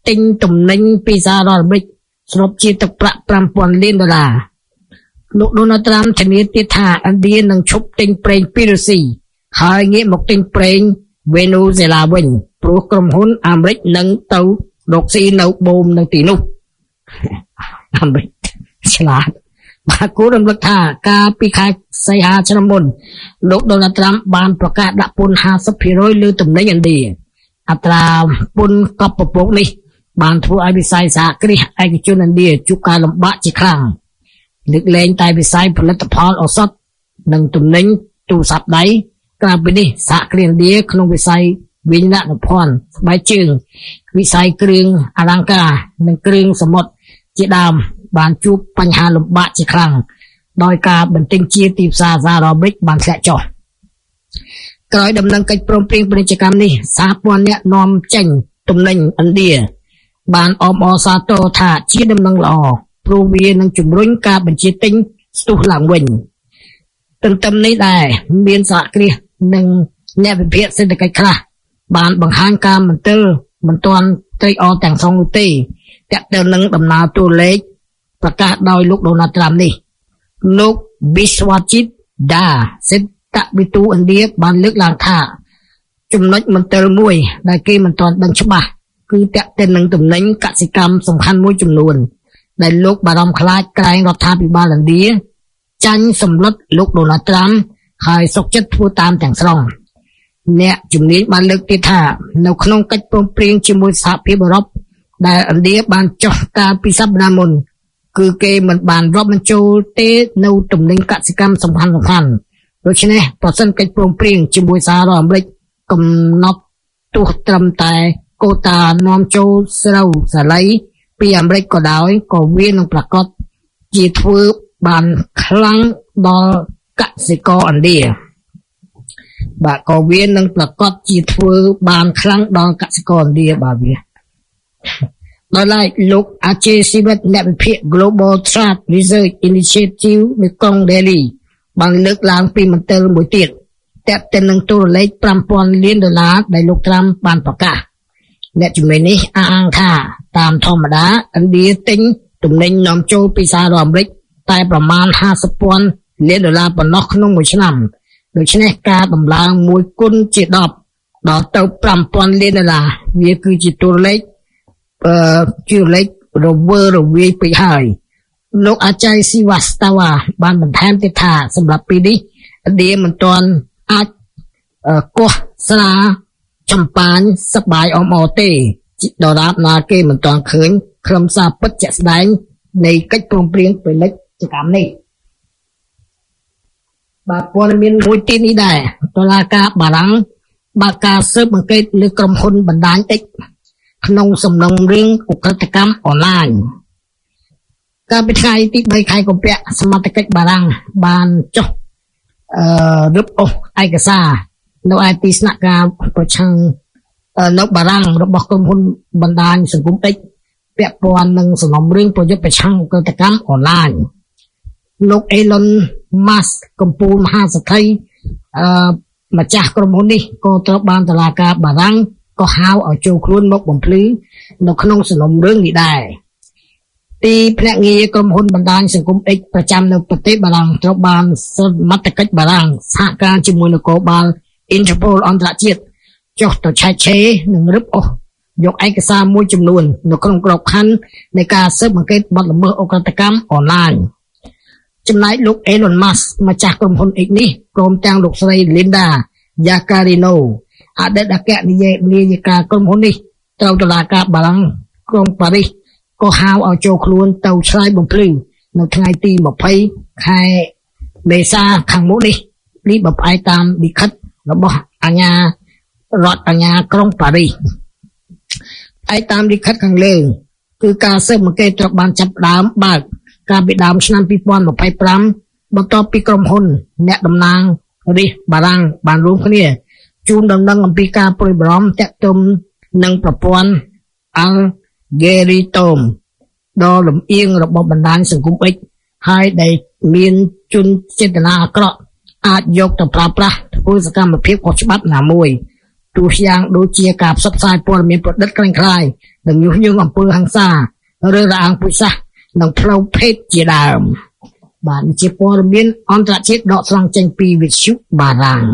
ទិញទំនិញពីសហរដ្ឋអាមេរិកសរុបជាទឹកប្រាក់five thousandលានដុល្លារលោក Donald Trump ធានាទៀតថាឥណ្ឌានឹងឈប់ទិញប្រេងពីរុស្ស៊ីហើយងាកមកទិញប្រេងវេណូហ្សេឡាវិញព្រោះក្រុមហ៊ុនអាមេរិកនឹងទៅរកស៊ីនៅបូមនៅទីនោះអាមេរិកឆ្លាតបាទគូរំលឹកថាកាលពីខែសីហាឆ្នាំមុនលោក Donald Trump បានប្រកាសដាក់ពន្ធfifty percent លើទំនិញឥណ្ឌាអត្រាពន្ធកប់ពពកនេះបានធ្វើឲ្យវិស័យសហគ្រាសឯកជនឥណ្ឌាជួបការលំបាកជាខ្លាំងលើកលែងតែវិស័យផលិតផលឱសថនិងទំនិញទូរស័ព្ទដៃក្រៅពីនេះសហគ្រាសឥណ្ឌាក្នុងវិស័យវិញ្ញាណភ័ណ្ឌស្បែកជើងវិស័យគ្រឿងអលង្ការនិងគ្រឿងសមុទ្រជាដើមបានជួបបញ្ហាលំបាកជាខ្លាំងដោយការបន្ទិញជាទីផ្សារសហរដ្ឋអាមេរិកបានធ្លាក់ចុះក្រោយដំណឹងកិច្ចព្រមព្រៀងពាណិជ្ជកម្មនេះសហព័ន្ធអ្នកនាំចេញទំនិញឥណ្ឌាបានអបអរសាទរថាជាដំណឹងល្អព្រោះវានឹងជំរុញការបញ្ជាទិញស្ទុះឡើងវិញទន្ទឹមនេះដែរមានសហគ្រាសនិងអ្នកវិភាគសេដ្ឋកិច្ចខ្លះបានបង្ហាញការមន្ទិលមិនទាន់ត្រេកអរទាំងស្រុងនោះទេទាក់ទងនឹងដំណើរតួលេខប្រកាសដោយលោក Donald Trump នេះលោក Biswajit Da សេដ្ឋវិទូឥណ្ឌាបានលើកឡើងថាចំណុចមន្ទិលមួយដែលគេមិនទាន់ដឹងច្បាស់គឺទាក់ទងនឹងទំនិញកសិកម្មសំខាន់មួយចំនួនដែលលោកបារម្ភខ្លាចក្រែងរដ្ឋាភិបាលឥណ្ឌាចាញ់សម្លុតលោក Donald Trump ហើយសុកចិត្តធ្វើតាមទាំងស្រុងអ្នកជំនាញបានលើកទៀតថានៅក្នុងកិច្ចព្រមព្រៀងជាមួយសហភាពអឺរ៉ុបដែលឥណ្ឌាបានចុះកាលពីសប្តាហ៍មុនគឺគេមិនបានរាប់បញ្ចូលទេនៅទំនិញកសិកម្មសំខាន់ៗដូច្នេះប្រសិនកិច្ចព្រមព្រៀងជាមួយសហរដ្ឋអាមេរិកកំណត់ទោះត្រឹមតែកូតានាំចូលស្រូវសាលីពីអាមេរិកក៏ដោយក៏វានឹងប្រកាសជាធ្វើបានខ្លាំងដល់កសិករឥណ្ឌាបាទក៏វានឹងប្រកាសជាធ្វើបានខ្លាំងដល់កសិករឥណ្ឌាបាទវាដល់ឡែកលោក Ajay Sivat អ្នកវិភាគ Global Trade Research Initiative នៅក្រុង Delhi បានលើកឡើងពីមន្ទិលមួយទៀតទាក់ទងនឹងតួលេខfive thousandលានដុល្លារដែលលោក Trump បានប្រកាសអ្នកជំនាញនេះអះអាងថាតាមធម្មតាឥណ្ឌាទិញទំនិញនាំចូលពីសហរដ្ឋអាមេរិកតែប្រមាណfifty thousandលានដុល្លារប៉ុណ្ណោះក្នុងមួយឆ្នាំដូច្នេះការដំឡើងមួយគុណជាtenដល់ទៅfive thousandលានដុល្លារវាគឺជាតួលេខអឺជាលេខរវើរវាយពេកហើយលោកអាចារ្យស៊ីវ៉ាស្តាវ៉ាបានបន្ថែមទៀតថាសម្រាប់ពេលនេះឥណ្ឌាមិនទាន់អាចកោះស្រាចម្ប៉ាញសបាយអមអទេដរាបណាគេមិនទាន់ឃើញខ្លឹមសារពិតជាក់ស្ដែងនៃកិច្ចព្រមព្រៀងពាណិជ្ជកម្មនេះបាទព័ត៌មានមួយទៀតនេះដែរតុលាការបារាំងបើកការស៊ើបអង្កេតលើក្រុមហ៊ុនបណ្ដាញ X ក្នុងសំណុំរឿងឧក្រិដ្ឋកម្មអនឡាញកាលពីថ្ងៃទីthreeខែកុម្ភៈសមត្ថកិច្ចបារាំងបានចុះអឺរឹបអូសឯកសារនៅឯទីស្នាក់ការប្រឆាំងនៅបារាំងរបស់ក្រុមហ៊ុនបណ្ដាញសង្គម X ពាក់ព័ន្ធនឹងសំណុំរឿងប្រយុទ្ធប្រឆាំងឧក្រិដ្ឋកម្មអនឡាញលោក Elon Musk កំពូលមហាសេដ្ឋីអឺម្ចាស់ក្រុមហ៊ុននេះក៏ត្រូវបានតុលាការបារាំងក៏ហៅឲ្យចូលខ្លួនមកបំភ្លឺនៅក្នុងសំណុំរឿងនេះដែរទីភ្នាក់ងារក្រុមហ៊ុនបណ្ដាញសង្គម X ប្រចាំនៅប្រទេសបារាំងត្រូវបានសមត្ថកិច្ចបារាំងសហការជាមួយនគរបាល Interpol អន្តរជាតិចុះទៅឆែកឆេរនិងរឹបអូសយកឯកសារមួយចំនួននៅក្នុងក្របខ័ណ្ឌនៃការស៊ើបអង្កេតបទល្មើសឧក្រិដ្ឋកម្មអនឡាញចំណែកលោក Elon Musk ម្ចាស់ក្រុមហ៊ុន X នេះព្រមទាំងលោកស្រី Linda Yaccarino អតីតអគ្គនាយិកាក្រុមហ៊ុននេះត្រូវតុលាការបារាំងក្រុងប៉ារីសក៏ហៅឲ្យចូលខ្លួនទៅឆ្លើយបំភ្លឺនៅថ្ងៃទីtwentyខែមេសាខាងមុខនេះពីបផ្អែកតាមលិខិតរបស់អាជ្ញារដ្ឋអាជ្ញាក្រុងប៉ារីសឯតាមលិខិតខាងលើគឺការស៊ើបអង្កេតត្រូវបានចាប់ផ្ដើមបើកកាលពីដើមឆ្នាំtwenty twenty-fiveបន្ទាប់ពីក្រុមហ៊ុនអ្នកតំណាងរាស្ត្របារាំងបានរួមគ្នាជូនដំណឹងអំពីការព្រួយបារម្ភទាក់ទងនឹងប្រព័ន្ធ Algorithm ដ៏លំអៀងរបស់បណ្ដាញសង្គម X ហើយដែលមានជនចេតនាអាក្រក់អាចយកទៅប្រើប្រាស់ធ្វើសកម្មភាពខុសច្បាប់ណាមួយទោះយ៉ាងដូចជាការផ្សព្វផ្សាយព័ត៌មានប្រឌិតក្លែងក្លាយនិងញុះញង់អំពើហិង្សាឬរអាងពុសាសនិងផ្លូវភេទជាដើមបាទជាព័ត៌មានអន្តរជាតិដកស្រង់ចេញពីវិទ្យុបារាំង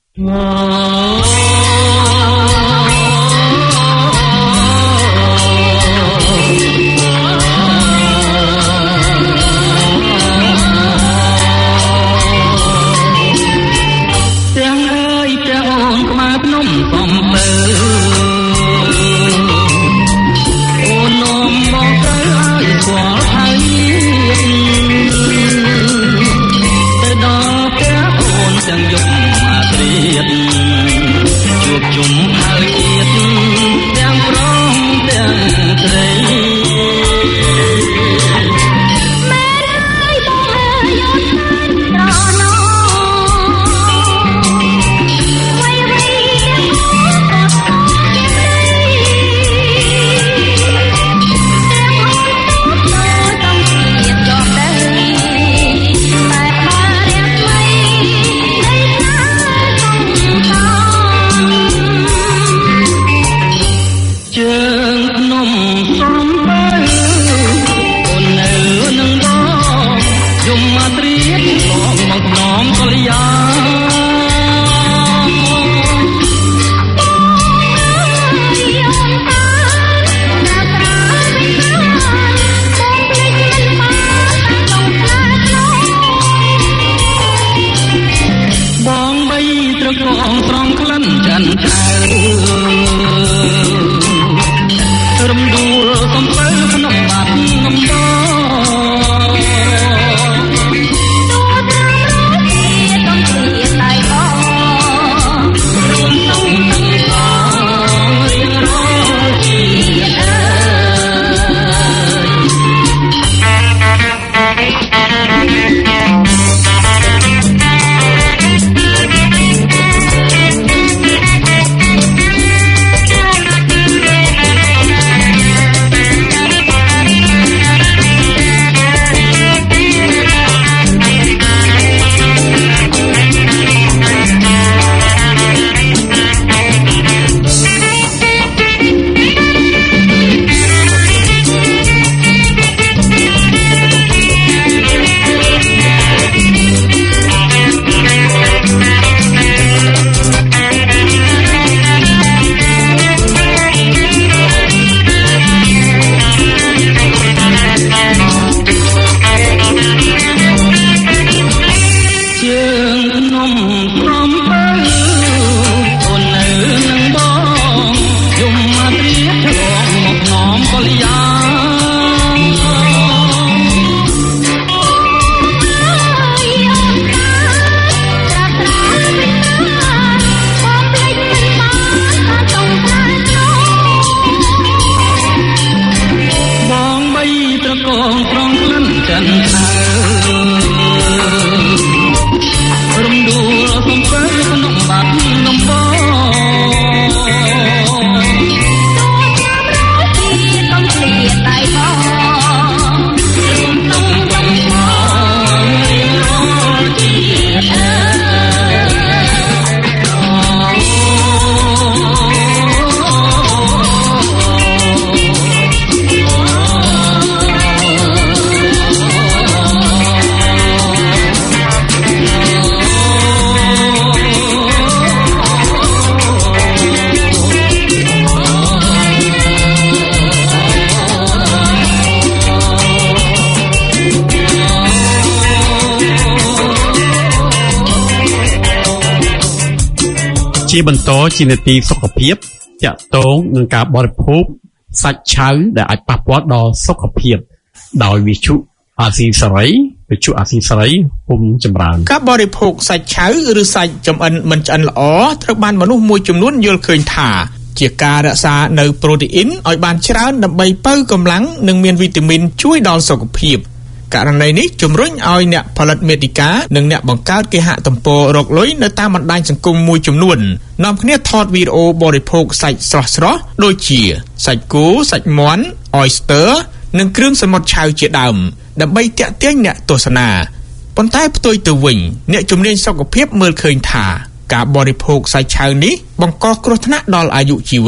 ជាបន្តជានីតិសុខភាពតាក់ទងនឹងការបរិភោគសាច់ឆៅដែលអាចប៉ះពាល់ដល់សុខភាពដោយវិទ្យុអាស៊ីសេរីវិទ្យុអាស៊ីសេរីពុំចម្រើនការបរិភោគសាច់ឆៅឬសាច់ចម្អិនមិនឆ្អិនល្អត្រូវបានមនុស្សមួយចំនួនយល់ឃើញថាជាការរក្សានៅប្រូតេអ៊ីនឲ្យបានច្រើនដើម្បីបើកម្លាំងនិងមានវីតាមីនជួយដល់សុខភាពករណីនេះជំរុញឲ្យអ្នកផលិតមាតិកានិងអ្នកបង្កើតគេហទំព័ររកលុយនៅតាមបណ្ដាញសង្គមមួយចំនួននាំគ្នាថតវីដេអូបរិភោគសាច់ស្រស់ស្រស់ដូចជាសាច់គោសាច់មាន់ oyster និងគ្រឿងសមុទ្រឆៅជាដើមដើម្បីទាក់ទាញអ្នកទស្សនាប៉ុន្តែផ្ទុយទៅវិញអ្នកជំនាញសុខភាពមើលឃើញថាការបរិភោគសាច់ឆៅនេះបង្កគ្រោះថ្នាក់ដល់អាយុជីវិត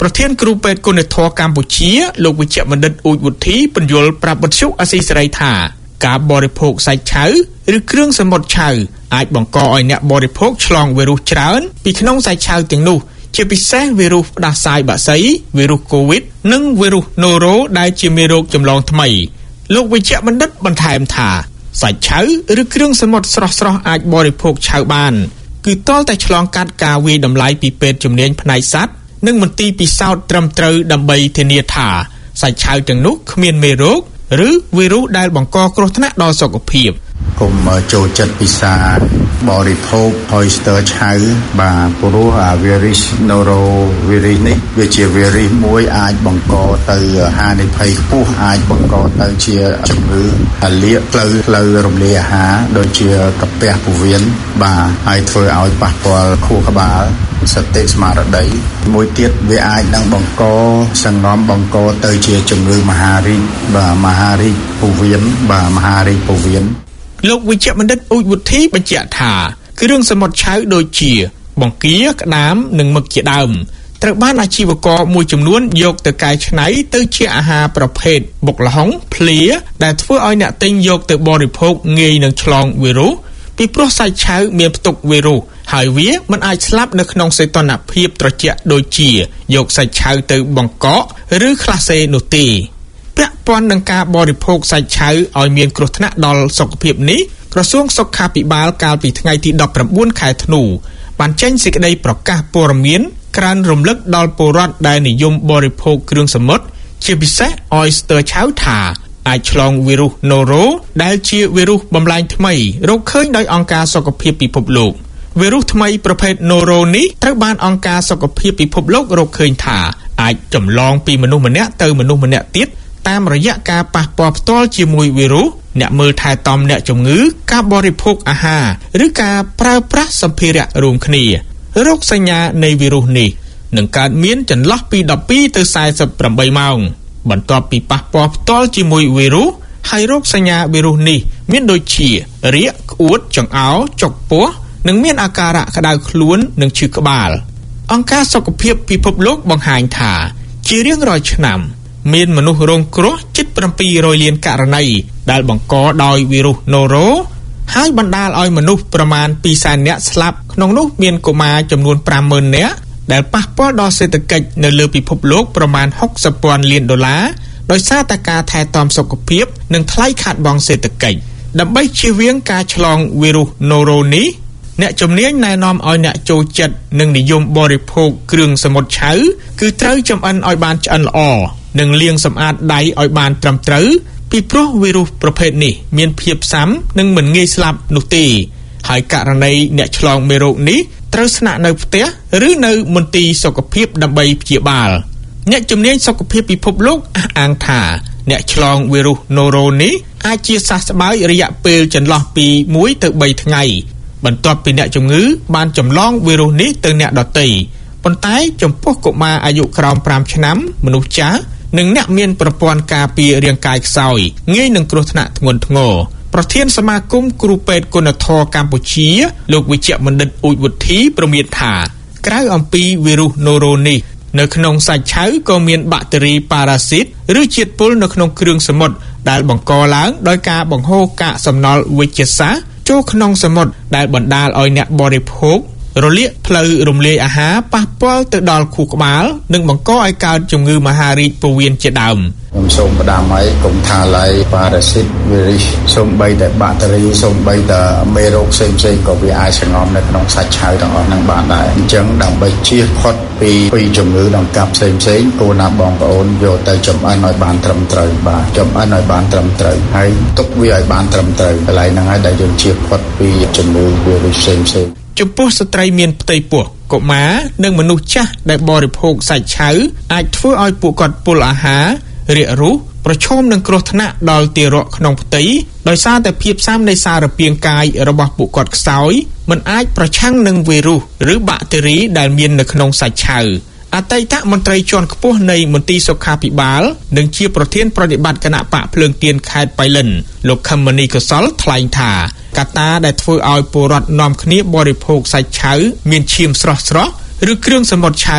ប្រធានគ្រូពេទ្យគុណធម៌កម្ពុជាលោកវិជ្ជបណ្ឌិតអ៊ូចវុធីបញ្យល់ប្រាប់វិទ្យុអាស៊ីសេរីថាការបរិភោគសាច់ឆៅឬគ្រឿងសមុទ្រឆៅអាចបង្កឲ្យអ្នកបរិភោគឆ្លងវីរុសច្រើនពីក្នុងសាច់ឆៅទាំងនោះជាពិសេសវីរុសផ្ដាសាយបក្សីវីរុសកូវីដនិងវីរុសណូរ៉ូដែលជាមេរោគចម្លងថ្មីលោកវិជ្ជបណ្ឌិតបន្ថែមថាសាច់ឆៅឬគ្រឿងសមុទ្រស្រស់ៗអាចបរិភោគឆៅបានគឺទាល់តែឆ្លងកាត់ការវាយតម្លៃពីពេទ្យជំនាញផ្នែកសត្វនិងមន្ទីរពិសោធន៍ត្រឹមត្រូវដើម្បីធានាថាសាច់ឆៅទាំងនោះគ្មានមេរោគឬវីរុសដែលបង្កគ្រោះថ្នាក់ដល់សុខភាពគុំចូលចិត្តពិសាបរិភោគ oyster ឆៅបាទព្រោះអា virus norovirus នេះវាជា virus មួយអាចបង្កទៅហានិភ័យខ្ពស់អាចបង្កទៅជាជំងឺលាកផ្លូវផ្លូវរំលាយអាហារដូចជាកាពះពោះវៀនបាទហើយធ្វើឲ្យប៉ះពាល់ខួរក្បាលសតិស្មារតីមួយទៀតវាអាចនឹងបង្កសង្ងំបង្កទៅជាជំងឺមហារីកបាទមហារីកពោះវៀនបាទមហារីកពោះវៀនលោកវិជ្ជបណ្ឌិតអ៊ូចវុធីបញ្ជាក់ថាគ្រឿងសមុទ្រឆៅដូចជាបង្គាក្តាមនិងមឹកជាដើមត្រូវបានអាជីវករមួយចំនួនយកទៅកែច្នៃទៅជាអាហារប្រភេទបុកល្ហុងភ្លាដែលធ្វើឲ្យអ្នកទិញយកទៅបរិភោគងាយនឹងឆ្លងវីរុសពីព្រោះសាច់ឆៅមានផ្ទុកវីរុសហើយវាមិនអាចស្លាប់នៅក្នុងសីតុណ្ហភាពត្រជាក់ដូចជាយកសាច់ឆៅទៅបង្កកឬក្លាសេនោះទេពាក់ព័ន្ធនឹងការបរិភោគសាច់ឆៅឲ្យមានគ្រោះថ្នាក់ដល់សុខភាពនេះក្រសួងសុខាភិបាលកាលពីថ្ងៃទីដប់ប្រាំបួនខែធ្នូបានចេញសេចក្តីប្រកាសព័ត៌មានក្រើនរំលឹកដល់ពលរដ្ឋដែលនិយមបរិភោគគ្រឿងសមុទ្រជាពិសេស oyster ឆៅថាអាចឆ្លងវីរុស Noro ដែលជាវីរុសបំលែងថ្មីរកឃើញដោយអង្គការសុខភាពពិភពលោកវីរុសថ្មីប្រភេទ Noro នេះត្រូវបានអង្គការសុខភាពពិភពលោករកឃើញថាអាចចម្លងពីមនុស្សម្នាក់ទៅមនុស្សម្នាក់ទៀតតាមរយៈការប៉ះពាល់ផ្ទាល់ជាមួយវីរុសអ្នកមើលថែទាំអ្នកជំងឺការបរិភោគអាហារឬការប្រើប្រាស់សម្ភារៈរួមគ្នារោគសញ្ញានៃវីរុសនេះនឹងកើតមានចន្លោះពីដប់ពីរទៅសែសិបប្រាំបីម៉ោងបន្ទាប់ពីប៉ះពាល់ផ្ទាល់ជាមួយវីរុសហើយរោគសញ្ញាវីរុសនេះមានដូចជារាគក្អួតចង្អោរចុកពោះនិងមានអាការៈក្តៅខ្លួននិងឈឺក្បាលអង្គការសុខភាពពិភពលោកបង្ហាញថាជារៀងរាល់ឆ្នាំមានមនុស្សរងគ្រោះជិតប្រាំពីររយលានករណីដែលបង្កដោយវីរុស Noro ហើយបណ្ដាលឲ្យមនុស្សប្រមាណពីរសែននាក់ស្លាប់ក្នុងនោះមានកុមារចំនួនប្រាំម៉ឺននាក់ដែលប៉ះពាល់ដល់សេដ្ឋកិច្ចនៅលើពិភពលោកប្រមាណហុកសិបពាន់លានដុល្លារដោយសារតែការថែទាំសុខភាពនិងថ្លៃខាតបង់សេដ្ឋកិច្ចដើម្បីជៀសវាងការឆ្លងវីរុស Noro នេះអ្នកជំនាញណែនាំឲ្យអ្នកចូលចិត្តនិងនិយមបរិភោគគ្រឿងសមុទ្រឆៅគឺត្រូវចម្អិនឲ្យបានឆ្អិនល្អនិងលាងសម្អាតដៃឲ្យបានត្រឹមត្រូវពីព្រោះវីរុសប្រភេទនេះមានភាពស៊ាំនិងមិនងាយស្លាប់នោះទេហើយករណីអ្នកឆ្លងមេរោគនេះត្រូវស្នាក់នៅផ្ទះឬនៅមន្ទីរសុខភាពដើម្បីព្យាបាលអ្នកជំនាញសុខភាពពិភពលោកអះអាងថាអ្នកឆ្លងវីរុស Noro នេះអាចជាសះស្បើយរយៈពេលចន្លោះពីមួយទៅបីថ្ងៃបន្ទាប់ពីអ្នកជំងឺបានចម្លងវីរុសនេះទៅអ្នកដទៃប៉ុន្តែចំពោះកុមារអាយុក្រោមប្រាំឆ្នាំមនុស្សចាស់និងអ្នកមានប្រព័ន្ធការពាររាងកាយខ្សោយងាយនឹងគ្រោះថ្នាក់ធ្ងន់ធ្ងរប្រធានសមាគមគ្រូពេទ្យគុណធម៌កម្ពុជាលោកវិជ្ជបណ្ឌិតអ៊ូចវុធីប្រមានថាក្រៅអំពីវីរុស Noro នេះនៅក្នុងសាច់ឆៅក៏មានបាក់តេរីប៉ារ៉ាស៊ីតឬជាតិពុលនៅក្នុងគ្រឿងសមុទ្រដែលបង្កឡើងដោយការបង្ហូរកាកសំណល់វិជ្ជសាស្ត្រចូលក្នុងសមុទ្រដែលបណ្ដាលឲ្យអ្នកបរិភោគរលាកផ្លូវរំលាយអាហារប៉ះពាល់ទៅដល់ខួរក្បាលនិងបង្កឲ្យកើតជំងឺមហារីកពោះវៀនជាដើមខ្ញុំសូមផ្ដាំឲ្យកុំថាឡើយប៉ារ៉ាស៊ីតវីរុសសូម្បីតែបាក់តេរីសូម្បីតែមេរោគផ្សេងៗក៏វាអាចសង្ងំនៅក្នុងសាច់ឆៅទាំងអស់ហ្នឹងបានដែរអញ្ចឹងដើម្បីជៀសផុតពីពីជំងឺដង្កាត់ផ្សេងៗគួរណាបងប្អូនយកទៅចម្អិនឲ្យបានត្រឹមត្រូវបាទចម្អិនឲ្យបានត្រឹមត្រូវហើយទុកវាឲ្យបានត្រឹមត្រូវកន្លែងហ្នឹងហើយដែលយើងជៀសផុតពីជំងឺវីរុសផ្សេងៗចំពោះស្ត្រីមានផ្ទៃពោះកុមារនិងមនុស្សចាស់ដែលបរិភោគសាច់ឆៅអាចធ្វើឲ្យពួកគាត់ពុលអាហាររាគរូសប្រឈមនឹងគ្រោះថ្នាក់ដល់ទារកក្នុងផ្ទៃដោយសារតែភាពស៊ាំនៃសារពាង្គកាយរបស់ពួកគាត់ខ្សោយមិនអាចប្រឆាំងនឹងវីរុសឬបាក់តេរីដែលមាននៅក្នុងសាច់ឆៅអតីតមន្ត្រីជាន់ខ្ពស់នៃមន្ទីរសុខាភិបាលនិងជាប្រធានប្រតិបត្តិគណៈបកភ្លើងទៀនខេត្តបៃលិនលោកខឹមមនីកុសលថ្លែងថាកត្តាដែលធ្វើឲ្យពលរដ្ឋនាំគ្នាបរិភោគសាច់ឆៅមានឈាមស្រស់ស្រស់ឬគ្រឿងសមុទ្រឆៅ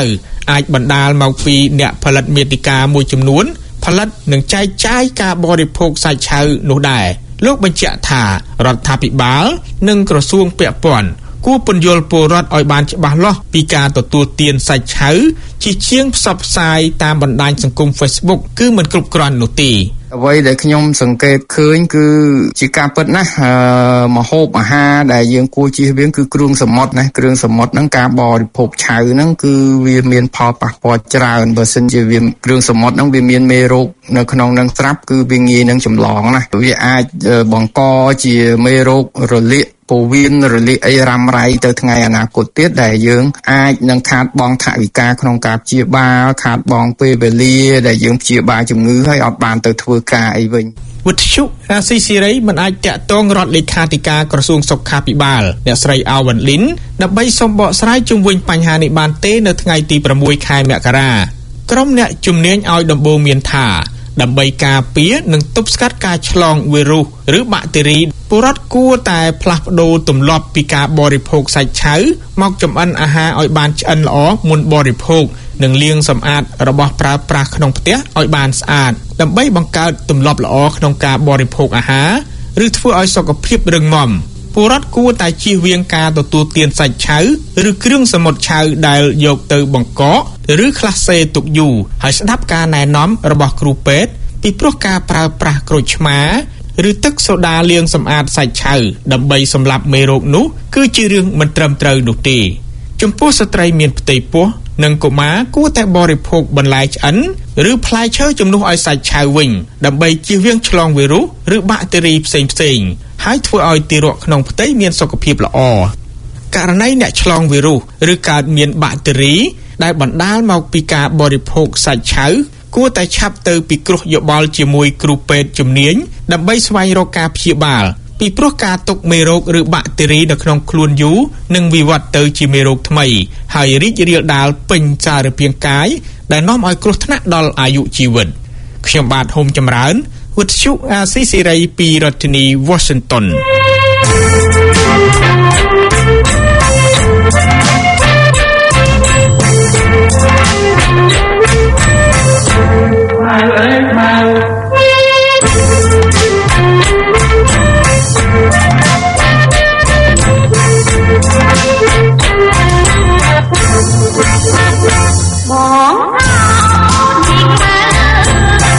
អាចបណ្ដាលមកពីអ្នកផលិតមាតិកាមួយចំនួនផលិតនិងចែកចាយការបរិភោគសាច់ឆៅនោះដែរលោកបញ្ជាក់ថារដ្ឋាភិបាលនិងក្រសួងពាក់ព័ន្ធគួរពន្យល់ពលរដ្ឋឲ្យបានច្បាស់លាស់ពីការទទួលទានសាច់ឆៅជាជាងផ្សព្វផ្សាយតាមបណ្ដាញសង្គម Facebook គឺមិនគ្រប់គ្រាន់នោះទេអ្វីដែលខ្ញុំសង្កេតឃើញគឺជាការពិតណាស់ម្ហូបអាហារដែលយើងគួរជៀសវាងគឺគ្រឿងសមុទ្រណាគ្រឿងសមុទ្រហ្នឹងការបរិភោគឆៅហ្នឹងគឺវាមានផលប៉ះពាល់ច្រើនបើសិនជាវាគ្រឿងសមុទ្រហ្នឹងវាមានមេរោគនៅក្នុងហ្នឹងស្រាប់គឺវាងាយនឹងចម្លងណាវាអាចបង្កជាមេរោគរលាកពោះវៀនរលាកអីរ៉ាំរ៉ៃទៅថ្ងៃអនាគតទៀតដែលយើងអាចនឹងខាតបង់ថវិកាក្នុងការព្យាបាលខាតបង់ពេលវេលាដែលយើងព្យាបាលជំងឺហើយអត់បានទៅធ្វើការអីវិញវិទ្យុអាស៊ីសេរីមិនអាចតាក់ទងរដ្ឋលេខាធិការក្រសួងសុខាភិបាលអ្នកស្រីអាវ៉ាន់លីនដើម្បីសូមបកស្រាយជុំវិញបញ្ហានេះបានទេនៅថ្ងៃទីប្រាំមួយខែមករាក្រុមអ្នកជំនាញឲ្យដំបូងមានថាដើម្បីការពារនិងទប់ស្កាត់ការឆ្លងវីរុសឬបាក់តេរីពលរដ្ឋគួរតែផ្លាស់ប្ដូរទម្លាប់ពីការបរិភោគសាច់ឆៅមកចម្អិនអាហារឲ្យបានឆ្អិនល្អមុនបរិភោគនិងលាងសម្អាតរបស់ប្រើប្រាស់ក្នុងផ្ទះឲ្យបានស្អាតដើម្បីបង្កើតទម្លាប់ល្អក្នុងការបរិភោគអាហារឬធ្វើឲ្យសុខភាពរឹងមាំពលរដ្ឋគួរតែជៀសវាងការទទួលទានសាច់ឆៅឬគ្រឿងសមុទ្រឆៅដែលយកទៅបង្កកឬខ្លះសេទុកយូរហើយស្ដាប់ការណែនាំរបស់គ្រូពេទ្យពីព្រោះការប្រើប្រាស់ក្រូចឆ្មាឬទឹកសូដាលាងសម្អាតសាច់ឆៅដើម្បីសម្លាប់មេរោគនោះគឺជារឿងមិនត្រឹមត្រូវនោះទេចំពោះស្ត្រីមានផ្ទៃពោះនិងកុមារគួរតែបរិភោគបន្លែឆ្អិនឬផ្លែឈើជំនួសឲ្យសាច់ឆៅវិញដើម្បីជៀសវាងឆ្លងវីរុសឬបាក់តេរីផ្សេងផ្សេងហើយធ្វើឲ្យទារកក្នុងផ្ទៃមានសុខភាពល្អករណីអ្នកឆ្លងវីរុសឬកើតមានបាក់តេរីដែលបណ្ដាលមកពីការបរិភោគសាច់ឆៅគួរតែឆាប់ទៅពិគ្រោះយោបល់ជាមួយគ្រូពេទ្យជំនាញដើម្បីស្វែងរកការព្យាបាលពីព្រោះការទុកមេរោគឬបាក់តេរីនៅក្នុងខ្លួនយូរនឹងវិវត្តទៅជាមេរោគថ្មីហើយរីករាលដាលពេញសារពាង្គកាយដែលនាំឲ្យគ្រោះថ្នាក់ដល់អាយុជីវិតខ្ញុំបាទហុំចម្រើនវិទ្យុអាស៊ីសេរីពីរដ្ឋធានី Washington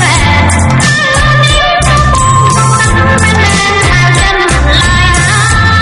Hãy subscribe cho kênh Ghiền Mì Gõ để không bỏ lỡ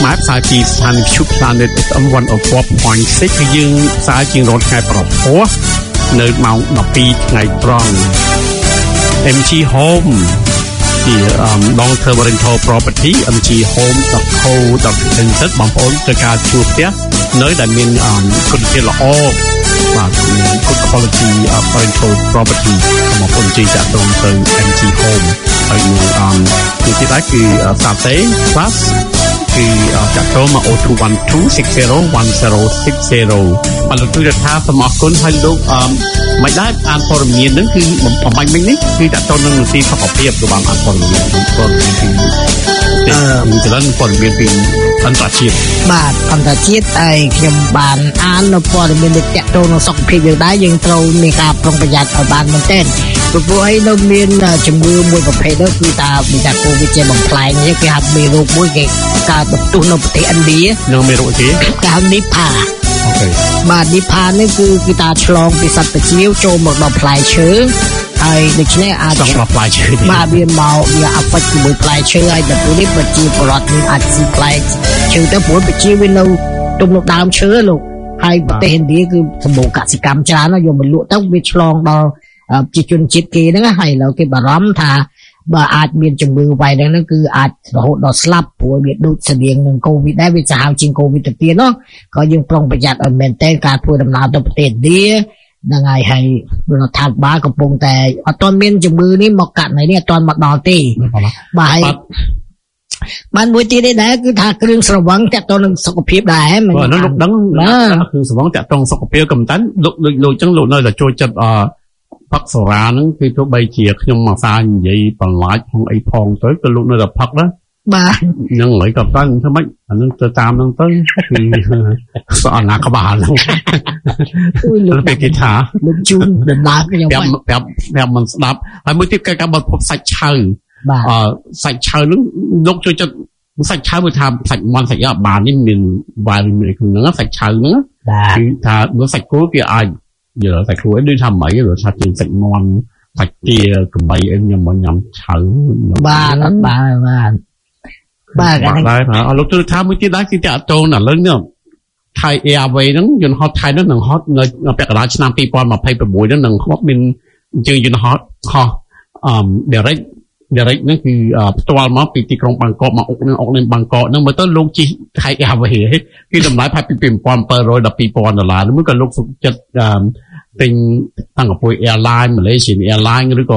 ខ្មែរផ្សាយពីស្ថានីយ៍ Planet เอฟ เอ็ม one oh four point six គឺយើងផ្សាយជារយថ្ងៃប្រហោះនៅម៉ោងដប់ពីរថ្ងៃត្រង់ เอ็ม จี Home ជា long term rental property เอ็ม จี home dot co dot n z បងប្អូនត្រូវការជួលផ្ទះនៅដែលមានគុណភាពល្អបាទ good quality of rental property បងប្អូនជួយចាក់ទងទៅ เอ็ม จี Home ហើយនឹងគឺទីដែរគឺសាទេ plus គឺចាក់ទងមក oh two one two six zero one zero six zero បាទលោកជួយថាសូមអរគុណហើយលោកមិនដែរអានព័ត៌មានហ្នឹងគឺបំបញ្ញមិញនេះគឺចាក់ទងនឹងនីតិសុខភាពក៏បានអានព័ត៌មានព័ត៌មានពីអឺមានច្រើនព័ត៌មានពីអន្តរជាតិបាទអន្តរជាតិហើយខ្ញុំបានអាននៅព័ត៌មាននេះតាក់ទងនឹងសុខភាពយើងដែរយើងត្រូវមានការប្រុងប្រយ័ត្នឲ្យបានមែនទែនព្រោះពួកឯងនៅមានជំងឺមួយប្រភេទនោះគឺថាមានតែកូវីដជាបំផ្លែងនេះគេហៅមេរោគមួយគេកើតបន្ទុះនៅប្រទេសឥណ្ឌានៅមេរោគគេគេហៅនីផាអូខេបាទនីផានេះគឺគេថាឆ្លងពីសត្វតាជាវចូលមកដល់ផ្លែឈើហើយដូច្នេះអាចឆ្លងដល់ផ្លែឈើបាទវាមកវាអបិចជាមួយផ្លែឈើហើយដល់ពេលនេះប្រជាពលរដ្ឋនឹងអាចស៊ីផ្លែឈើទៅព្រោះប្រជាវានៅទុំនៅដើមឈើលោកហើយប្រទេសឥណ្ឌាគឺសម្បូរកសិកម្មច្រើនយកមកលក់ទៅវាឆ្លងដល់ប្រជាជនជាតិគេហ្នឹងហើយឥឡូវគេបារម្ភថាបើអាចមានជំងឺវ៉ៃហ្នឹងគឺអាចរហូតដល់ស្លាប់ព្រោះវាដូចស្តៀងនឹងកូវីដដែរវាសាហាវជាងកូវីដទៅទៀតនោះក៏យើងប្រុងប្រយ័ត្នឲ្យមែនតើការធ្វើដំណើរទៅប្រទេសឥណ្ឌាហ្នឹងហើយហើយរដ្ឋាភិបាលកំពុងតែអត់ទាន់មានជំងឺនេះមកកាត់នៅនេះអត់ទាន់មកដល់ទេបាទហើយបានមួយទៀតដែរគឺថាគ្រឿងស្រវឹងតាក់ទងនឹងសុខភាពដែរមិនបាទលោកដឹងគ្រឿងស្រវឹងតាក់ទងសុខភាពកំតាន់លោកលោកលោកចឹងលោកនៅតែចូលចិត្តអផឹកសូរ៉ាហ្នឹងគឺទោះបីជាខ្ញុំមកសានិយាយបន្លាចផងអីផងទៅក៏លោកនៅតែផឹកដែរបាទហ្នឹងហើយក៏តាំងធ្វើម៉េចអានឹងទៅតាមហ្នឹងទៅគឺសអនាក្បាលហ្នឹងលោកគេថាលោកជូនដំណើរខ្ញុំប្រាប់ប្រាប់ប្រាប់មិនស្ដាប់ហើយមួយទៀតគឺការបត់ភពសាច់ឆៅអឺសាច់ឆៅហ្នឹងលោកជួយចិត្តសាច់ឆៅមួយថាសាច់មាន់សាច់យ៉ាបាននេះមានវ៉ាយមានក្នុងហ្នឹងសាច់ឆៅហ្នឹងគឺថាបើសាច់គោគេអាចយល់សាច់គោអីដូចថាម៉េចឬថាជាសាច់មាន់សាច់ទាកំបីអីខ្ញុំមកញ៉ាំឆៅបាទបាទបាទបាទដែរអត់លោកទៅថាមួយទៀតដែរគឺតាក់ទងឥឡូវនេះថៃ Airway ហ្នឹងយន្តហោះថៃហ្នឹងនឹងហោះនៅពាក់កណ្ដាលឆ្នាំtwo thousand twenty-sixហ្នឹងនឹងហោះមានជើងយន្តហោះហោះអឺ direct direct ហ្នឹងគឺផ្ទាល់មកពីទីក្រុងបាងកកមកអុកនឹងអុកនឹងបាងកកហ្នឹងមើលទៅលោកជិះថៃ Airway គឺតម្លៃផាត់ពីtwo thousand seven hundred twelve thousandដុល្លារហ្នឹងក៏លោកសុខចិត្តទិញតាំងពី airline Malaysian airline ឬក៏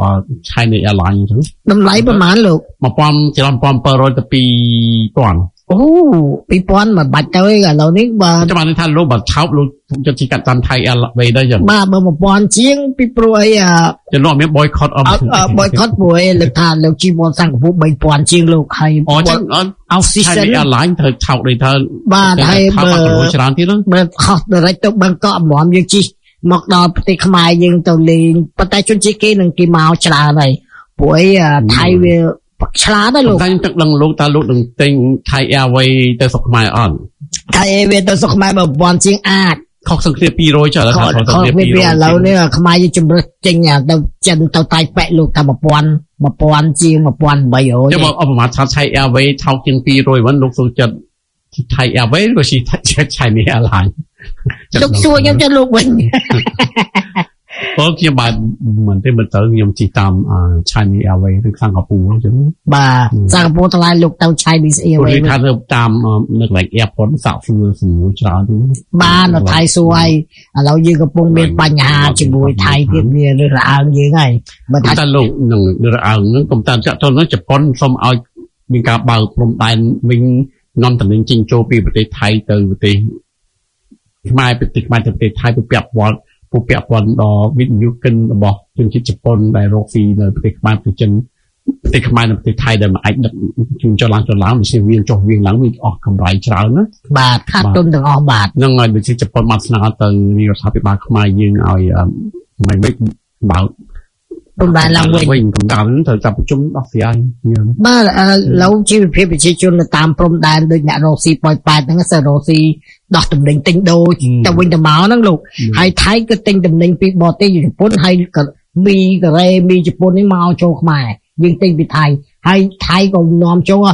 China airline អញ្ចឹងតម្លៃប្រហែលលោក one thousand seven hundredទៅtwo thousand អូtwo thousandមិនបាច់ទៅឥឡូវនេះបើចាំបានថាលោកបើថោកលោកចិត្តជិះកាត់តាមថៃ Airway ដែរចឹងបាទបើone thousandជាងពីព្រោះអីចំនួនមាន boycott អត់ boycott ព្រោះអីលើកថាលោកជីវ៉ាន់សង្កពូthree thousandជាងលោកហើយអូចឹងអត់ Season airline ត្រូវថោកដូចថាបាទហើយបើច្រើនទៀតហ្នឹងបើខុស direct ទៅបាងកកអំំយើងជិះមកដល់ប្រទេសខ្មែរយើងទៅលេងប៉ុន្តែជនជាតិគេនឹងគេមកច្រើនហើយព្រោះអីថៃវាឆ្លាតដែរលោកតែទឹកដឹងលោកតើលោកនឹងទិញ Thai Airway ទៅស្រុកខ្មែរអត់ Thai Airway ទៅស្រុកខ្មែរបើone thousandជាងអាចខុសសង្គ្រាមtwo hundredចុះឥឡូវខុសសង្គ្រាមtwo hundredឥឡូវនេះខ្មែរយើងជំរើសចេញទៅចិនទៅតៃប៉ែលោកថាone thousand one thousandជាងone thousand eight hundred ចាំអបមាថា Thai Airway ថោកជាងtwo hundredវិញលោកសុខចិត្ត Thai Airway ក៏ជា China Airline លោកសួរខ្ញុំទៅលោកវិញបងខ្ញុំបានមិនទេមើលទៅខ្ញុំជិះតាម Chinese Airways ឬសិង្ហបុរីអញ្ចឹងបាទសិង្ហបុរីតម្លៃលោកទៅ Chinese Airways គឺថាទៅតាមនៅកន្លែង airport សាក់ស្រួលស្រួលច្រើនបាទនៅថៃសួរហើយឥឡូវយើងកំពុងមានបញ្ហាជាមួយថៃទៀតវារើសរអើងយើងហើយបើថាលោកនឹងរើសរអើងហ្នឹងកុំតាមចាក់ទៅនោះជប៉ុនសូមឲ្យមានការបើកព្រំដែនវិញនាំតំណែងចេញចូលពីប្រទេសថៃទៅប្រទេសខ្មែរប្រទេសខ្មែរទៅប្រទេសថៃទៅពាក់ព័ន្ធពួកពាក់ព័ន្ធដល់វិនិយោគិនរបស់ជនជាតិជប៉ុនដែលរកស៊ីនៅប្រទេសខ្មែរប្រទេសចិនប្រទេសខ្មែរនៅប្រទេសថៃដែលមិនអាចដឹកជញ្ជូនចុះឡើងចុះឡើងវាវាចុះវាឡើងវាអស់កម្រៃច្រើនណាបាទខាតទុនទាំងអស់បាទហ្នឹងហើយដូចជាជប៉ុនបានស្នើទៅរដ្ឋាភិបាលខ្មែរយើងឲ្យមិនមិនបើកព្រំដែនឡើងវិញព្រំដែនត្រូវចាប់ប្រជុំដោះស្រាយបាទឥឡូវជីវភាពប្រជាជននៅតាមព្រំដែនដូចអ្នករកស៊ីប៉ោយប៉ែតហ្នឹងសើរកស៊ីដោះតំណែងទិញដូរទៅវិញទៅមកហ្នឹងលោកហើយថៃក៏ទិញតំណែងពីបរទេសជប៉ុនហើយក៏មីកូរ៉េមីជប៉ុននេះមកចូលខ្មែរយើងទិញពីថៃហើយថៃក៏នាំចូល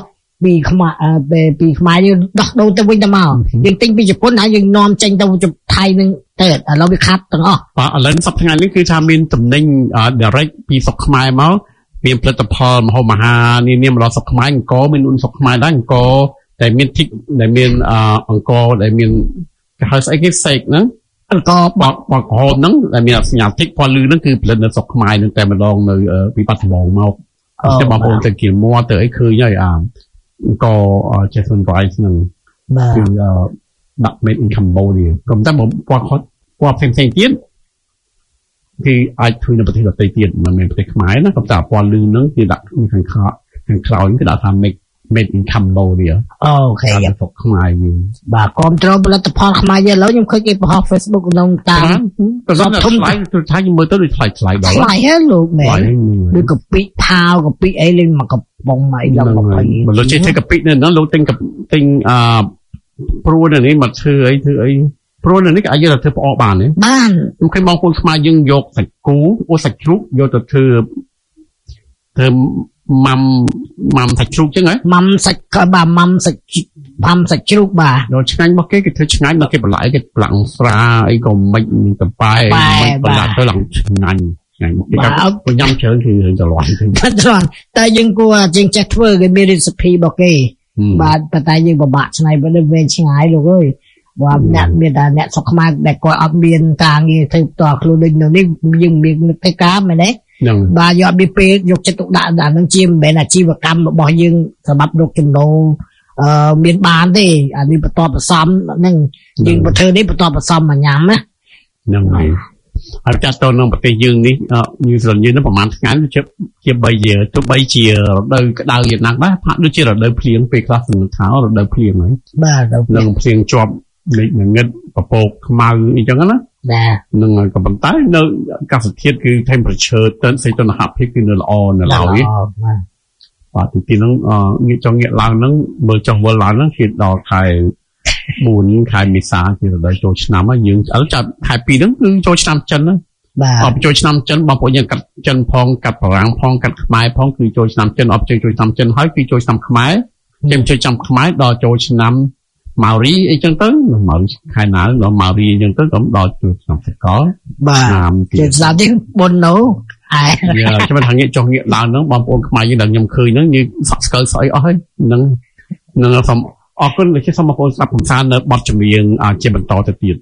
ពីខ្មែរពីខ្មែរយើងដោះដូរទៅវិញទៅមកយើងទិញពីជប៉ុនហើយយើងនាំចេញទៅថៃនឹងទៅឥឡូវវាខាត់ទាំងអស់បាទឥឡូវសប្តាហ៍ថ្ងៃនេះគឺថាមានតំណែង direct ពីស្រុកខ្មែរមកមានផលិតផលម្ហូបអាហារនានាមកដល់ស្រុកខ្មែរអង្គរមានឧនស្រុកខ្មែរដែរអង្គរតែមានធីកដែលមានអង្គរដែលមានគេហៅស្អីគេសេកហ្នឹងអង្គរបកបកហូបហ្នឹងដែលមានសញ្ញាធីកពណ៌លឺហ្នឹងគឺផលិតនៅស្រុកខ្មែរហ្នឹងតែម្ដងនៅពីបាត់ដំបងមកតែបងប្អូនទៅគៀមមកទៅអីឃើញហើយអាអង្គរ Jason Rice ហ្នឹងគឺដាក់ made in Cambodia ក៏តែបងពណ៌គាត់ពណ៌ផ្សេងៗទៀតគឺអាចធ្វើនៅប្រទេសដទៃទៀតមិនមែនប្រទេសខ្មែរណាក៏តែពណ៌លឺហ្នឹងគឺដាក់ខាងក្រោយខាងក្រោយគឺដាក់ថា make made in Cambodia អូខេស្រុកខ្មែរយើងបាទគ្រប់គ្រងផលិតផលខ្មែរយើងឥឡូវខ្ញុំឃើញគេបង្ហោះ Facebook ក្នុងតាមប្រសិនធំថ្លៃទៅថាខ្ញុំមើលទៅដូចថ្លៃថ្លៃដល់ថ្លៃហ៎លោកមែនដូចកាពិផាវកាពិអីលេងមកកំប៉ុងមកអីដល់មកអីបើលោកចេះធ្វើកាពិនៅហ្នឹងលោកទិញទិញអឺព្រួននេះមកធ្វើអីធ្វើអីព្រួននេះក៏អាចយកទៅធ្វើផ្អកបានទេបានខ្ញុំឃើញបងប្អូនខ្មែរយើងយកសាច់គោអូសាច់ជ្រូកយកទៅធ្វើធ្វើម៉ាំម៉ាំសាច់ជ្រូកចឹងហ៎ម៉ាំសាច់បាទម៉ាំសាច់ម៉ាំសាច់ជ្រូកបាទដល់ឆ្ងាញ់របស់គេគេធ្វើឆ្ងាញ់ដល់គេបន្លែគេប្លាំងស្រាអីក៏មិនទៅប៉ែមិនបន្លាក់ទៅឡើងឆ្ងាញ់ឆ្ងាញ់គេក៏ញ៉ាំច្រើនគឺរឿងច្រឡំទៅច្រឡំតែយើងគួរយើងចេះធ្វើគេមាន recipe របស់គេបាទប៉ុន្តែយើងពិបាកឆ្នៃបើវែងឆ្ងាយលោកអើយបើអ្នកមានតែអ្នកស្រុកខ្មែរដែលគាត់អត់មានការងារធ្វើផ្ទាល់ខ្លួនដូចនៅនេះយើងមានធ្វើការមែនទេបាទយកពីពេលយកចិត្តទុកដាក់អានឹងជាមិនមែនអាជីវកម្មរបស់យើងសម្រាប់រកចំណូលអឺមានបានទេអានេះបន្តបន្សំហ្នឹងយើងបើធ្វើនេះបន្តបន្សំមកញ៉ាំណាហ្នឹងហើយហើយចាស់តនៅប្រទេសយើងនេះញូហ្សេឡង់យើងនឹងប្រហែលថ្ងៃជាជាបីជាទោះបីជារដូវក្តៅយ៉ាងណាដែរហាក់ដូចជារដូវភ្លៀងពេលខ្លះសង្ឃថារដូវភ្លៀងហើយបាទនឹងភ្លៀងជាប់លេខងឹតពពកខ្មៅអីចឹងណាបាទនឹងក៏ប៉ុន្តែនៅអាកាសធាតុគឺ temperature ទៅសីតុណ្ហភាពគឺនៅល្អនៅឡើយបាទទីទីហ្នឹងងាកចង់ងាកឡើងហ្នឹងមើលចង់វល់ឡើងហ្នឹងគឺដល់ខែបួនខែមេសាគឺរដូវចូលឆ្នាំហើយយើងឥឡូវចាប់ខែពីរហ្នឹងគឺចូលឆ្នាំចិនណាបាទអបចូលឆ្នាំចិនបងប្អូនយើងកាត់ចិនផងកាត់បារាំងផងកាត់ខ្មែរផងគឺចូលឆ្នាំចិនអបចូលឆ្នាំចិនហើយគឺចូលឆ្នាំខ្មែរខ្ញុំចូលឆ្នាំខ្មែរដល់ចូលឆ្នាំម៉ារីអីចឹងទៅម៉ារីខែណាដល់ម៉ារីអីចឹងទៅក៏ដល់ចូលឆ្នាំសកលបាទជាស្ដាប់នេះបុននោះអែយ៉ាខ្ញុំថាងាកចុះងាកឡើងហ្នឹងបងប្អូនខ្មែរយើងដែលខ្ញុំឃើញហ្នឹងយើងសក់ស្កើស្អីអស់ហើយហ្នឹងនឹងសូមអរគុណលោកសូមបងប្អូនស្ដាប់កំសាន្តនៅបទចម្រៀងជាបន្តទៅទៀត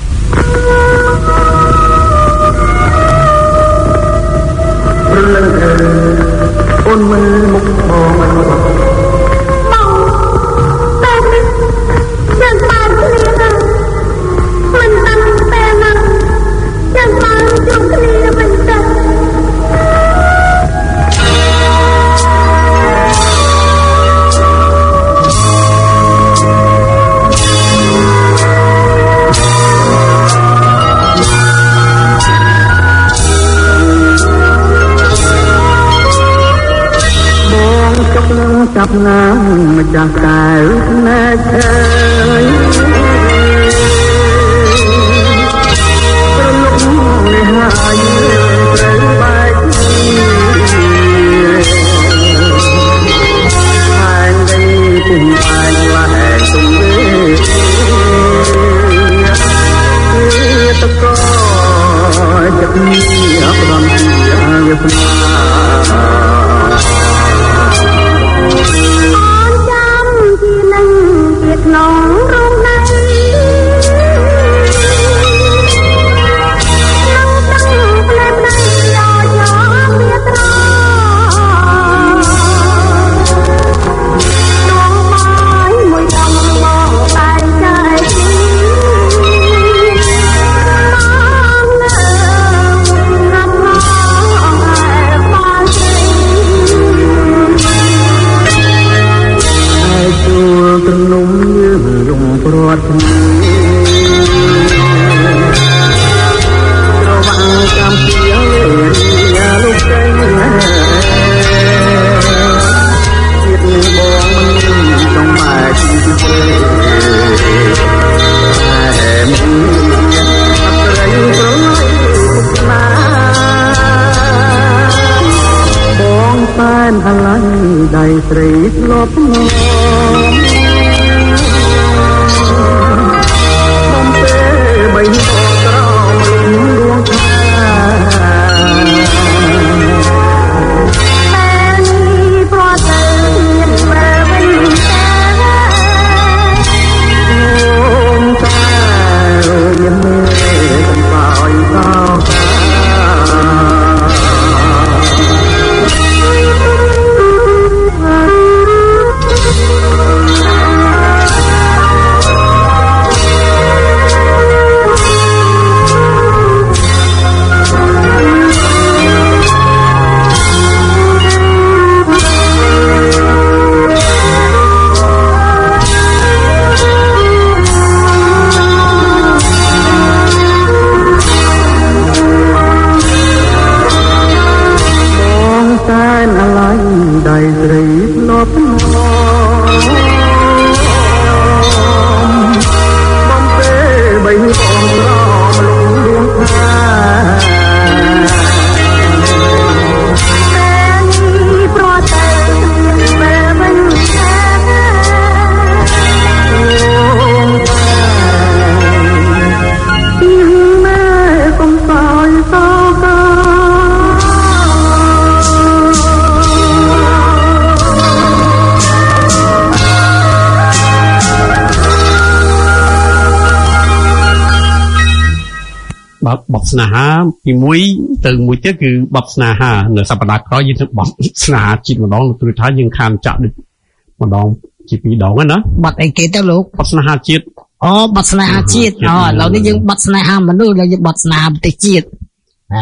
ព្រលឹងអូនមើលមុខបងចាប់ណាម្ចាស់កែវណែឈើប្រលំនេះហើយត្រូវបែកហាញដីពុំអាចឡាយទុំវាតកចិត្តនេះអបរំជាវាស្មាក្នុងរងណៃនឹងตั้งផ្លែផ្នែកយោយោមានត្រដងបាយមួយដំមកតែចាយទីមកនៅហាត់មកអង្អែបាល់ទីហើយជួលទំនុំយំព្រាត់គ្នារវាងកម្មពីលេរីលោកស្រីជាតិបងមិនចង់បែកពីទេតែមិនអត់ត្រៃប្រឡយណាបងតែនហឡៃដៃស្រីធ្លាប់មកបទបទស្នេហាពីមួយទៅមួយទៀតគឺបទស្នេហានៅសប្តាហ៍ក្រោយយើងនឹងបទស្នេហាជាតិម្ដងគឺថាយើងខានចាក់ដូចម្ដងជាពីរដងណាបទអីគេទៅលោកបទស្នេហាជាតិអូបទស្នេហាជាតិអូឥឡូវនេះយើងបទស្នេហាមនុស្សហើយយើងបទស្នេហាប្រទេសជាតិអា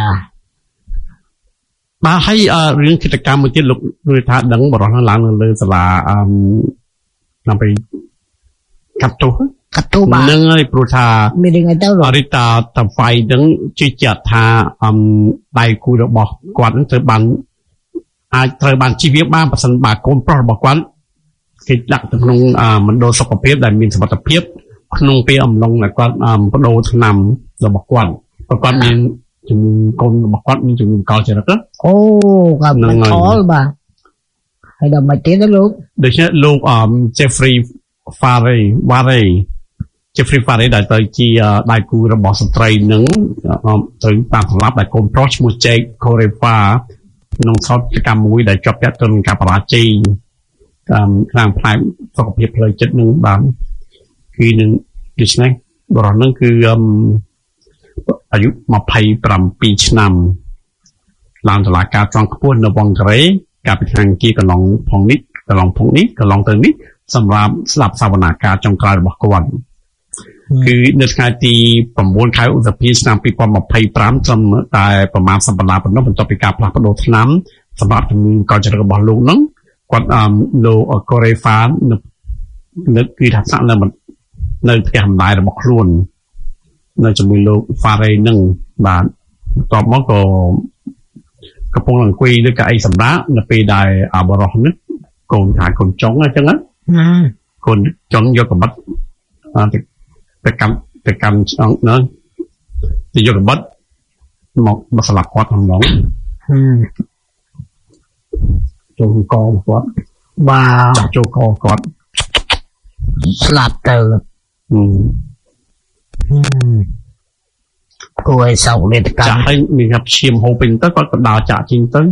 បាទហើយរឿងកិច្ចកម្មមួយទៀតលោកគឺថាដឹងបរិះឡើងនៅលើសាលាអឺដើម្បីកាត់ទោសកាត់ទោសបាទនឹងហើយព្រោះថាមានរឿងអីទៅអរិតាតវៃនឹងជឿជាក់ថាអឺដៃគូរបស់គាត់នឹងត្រូវបានអាចត្រូវបានជីវភាពបានប៉ះសិនបាទកូនប្រុសរបស់គាត់គេដាក់ទៅក្នុងមណ្ឌលសុខភាពដែលមានសុវត្ថិភាពក្នុងពេលអំឡុងដែលគាត់បដូរថ្នាំរបស់គាត់ព្រោះគាត់មានជំងឺកូនរបស់គាត់មានជំងឺកលចរិតអូគាត់មិនខលបាទហើយដល់មកទៀតលោកដូច្នេះលោកអឺ Jeffrey Farey Warey Jeffrey Farey ដែលទៅជាដៃគូរបស់ស្ត្រីនឹងត្រូវតាមសម្លាប់ដែលកូនប្រុសឈ្មោះ Jake Korefa ក្នុងសោតកម្មមួយដែលជាប់ពាក់ទៅនឹងការបរាជ័យខាងផ្នែកសុខភាពផ្លូវចិត្តនឹងបានគឺនឹងដូច្នេះបរិះនឹងគឺអាយុម្ភៃប្រាំពីរឆ្នាំឡើងតុលាការត្រង់ខ្ពស់នៅវ៉ង់ការ៉េកាលពីថ្ងៃគីកន្លងផងនេះកន្លងផងនេះកន្លងទៅនេះសម្រាប់ស្ដាប់សវនាការចុងក្រោយរបស់គាត់គឺនៅថ្ងៃទីប្រាំបួនខែឧសភាឆ្នាំពីរពាន់ម្ភៃប្រាំត្រឹមតែប្រមាណសប្តាហ៍ប៉ុណ្ណោះបន្ទាប់ពីការផ្លាស់ប្ដូរថ្នាំសម្រាប់ជំងឺកលចរិតរបស់លោកហ្នឹងគាត់អឺលោកកូរ៉េហ្វានៅគឺថាសាក់នៅនៅផ្ទះម្ដាយរបស់ខ្លួននៅជាមួយលោក Farey នឹងបាទបន្ទាប់មកក៏កំពុងអង្គុយលើកៅអីសម្រាប់នៅពេលដែលអាបរោះនេះកូនថាកូនចុងអញ្ចឹងណាកូនចុងយកកបិតទៅកម្មទៅកម្មណាទៅយកកបិតមកមកស្លាប់គាត់ក្នុងនោះចូលកគាត់បាទចូលកគាត់ស្លាប់ទៅគួរឲ្យសោកលេតកម្មចាក់ឲ្យមានថាឈាមហូរពេញទៅគាត់ក៏ដើរចាក់ជីងទៅ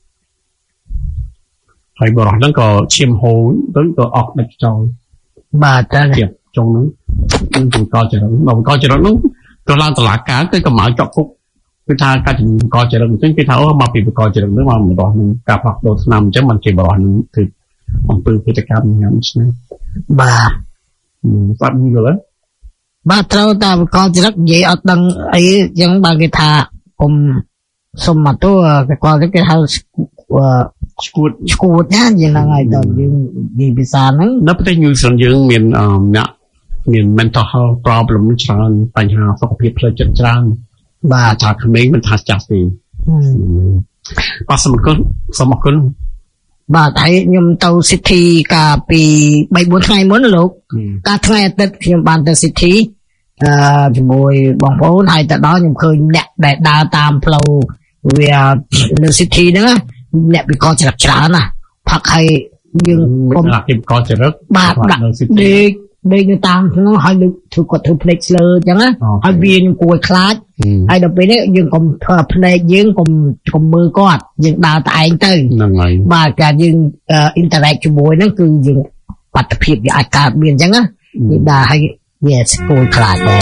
ហើយបរិះហ្នឹងក៏ឈាមហូរទៅក៏អស់ដាច់ចោលបាទចាទៀតចុងហ្នឹងនឹងបង្កចរិតមកបង្កចរិតហ្នឹងក៏ឡើងតុលាការទៅកម្ពុជាជាប់គុកគឺថាការជំងឺកចរិតអញ្ចឹងគេថាអូមកពីបង្កចរិតហ្នឹងមកបរិះហ្នឹងការផ្លាស់ប្ដូរថ្នាំអញ្ចឹងមិនគេបរិះហ្នឹងគឺអំពើភេទកម្មញ៉ាំឆ្នេះបាទស្ដាប់យល់ទេបាទត្រូវតែបង្កចរិតនិយាយអត់ដឹងអីអញ្ចឹងបើគេថាគុំសុំមកទៅគាត់គេហៅឈួតឈួតណាយ៉ាងហ្នឹងហើយដល់យើងនិយាយភាសាហ្នឹងនៅប្រទេសញូហ្សេឡង់យើងមានអ្នកមាន mental health problem ច្រើនបញ្ហាសុខភាពផ្លូវចិត្តច្រើនបាទថាក្មេងមិនថាចាស់ទេបាទសូមអរគុណសូមអរគុណបាទហើយខ្ញុំទៅសិទ្ធិកាលពីបីបួនថ្ងៃមុនលោកកាលថ្ងៃអាទិត្យខ្ញុំបានទៅសិទ្ធិអឺជាមួយបងប្អូនហើយទៅដល់ខ្ញុំឃើញអ្នកដែលដើរតាមផ្លូវវានៅសិទ្ធិហ្នឹងអ្នកវិកលចរិតច្រើនណាផឹកហើយយើងគុំអ្នកវិកលចរិតបាទដាក់ដេកដេកនៅតាមហ្នឹងហើយលើកធ្វើគាត់ធ្វើភ្នែកស្លើអញ្ចឹងណាហើយវាខ្ញុំគួរខ្លាចហើយដល់ពេលនេះយើងកុំធ្វើភ្នែកយើងកុំកុំមើលគាត់យើងដើរតែឯងទៅហ្នឹងហើយបាទការយើង interact ជាមួយហ្នឹងគឺយើងបាតុភិបវាអាចកើតមានអញ្ចឹងណាយើងដើរហើយវាស្គួរខ្លាចដែរ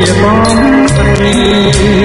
បំព្រេ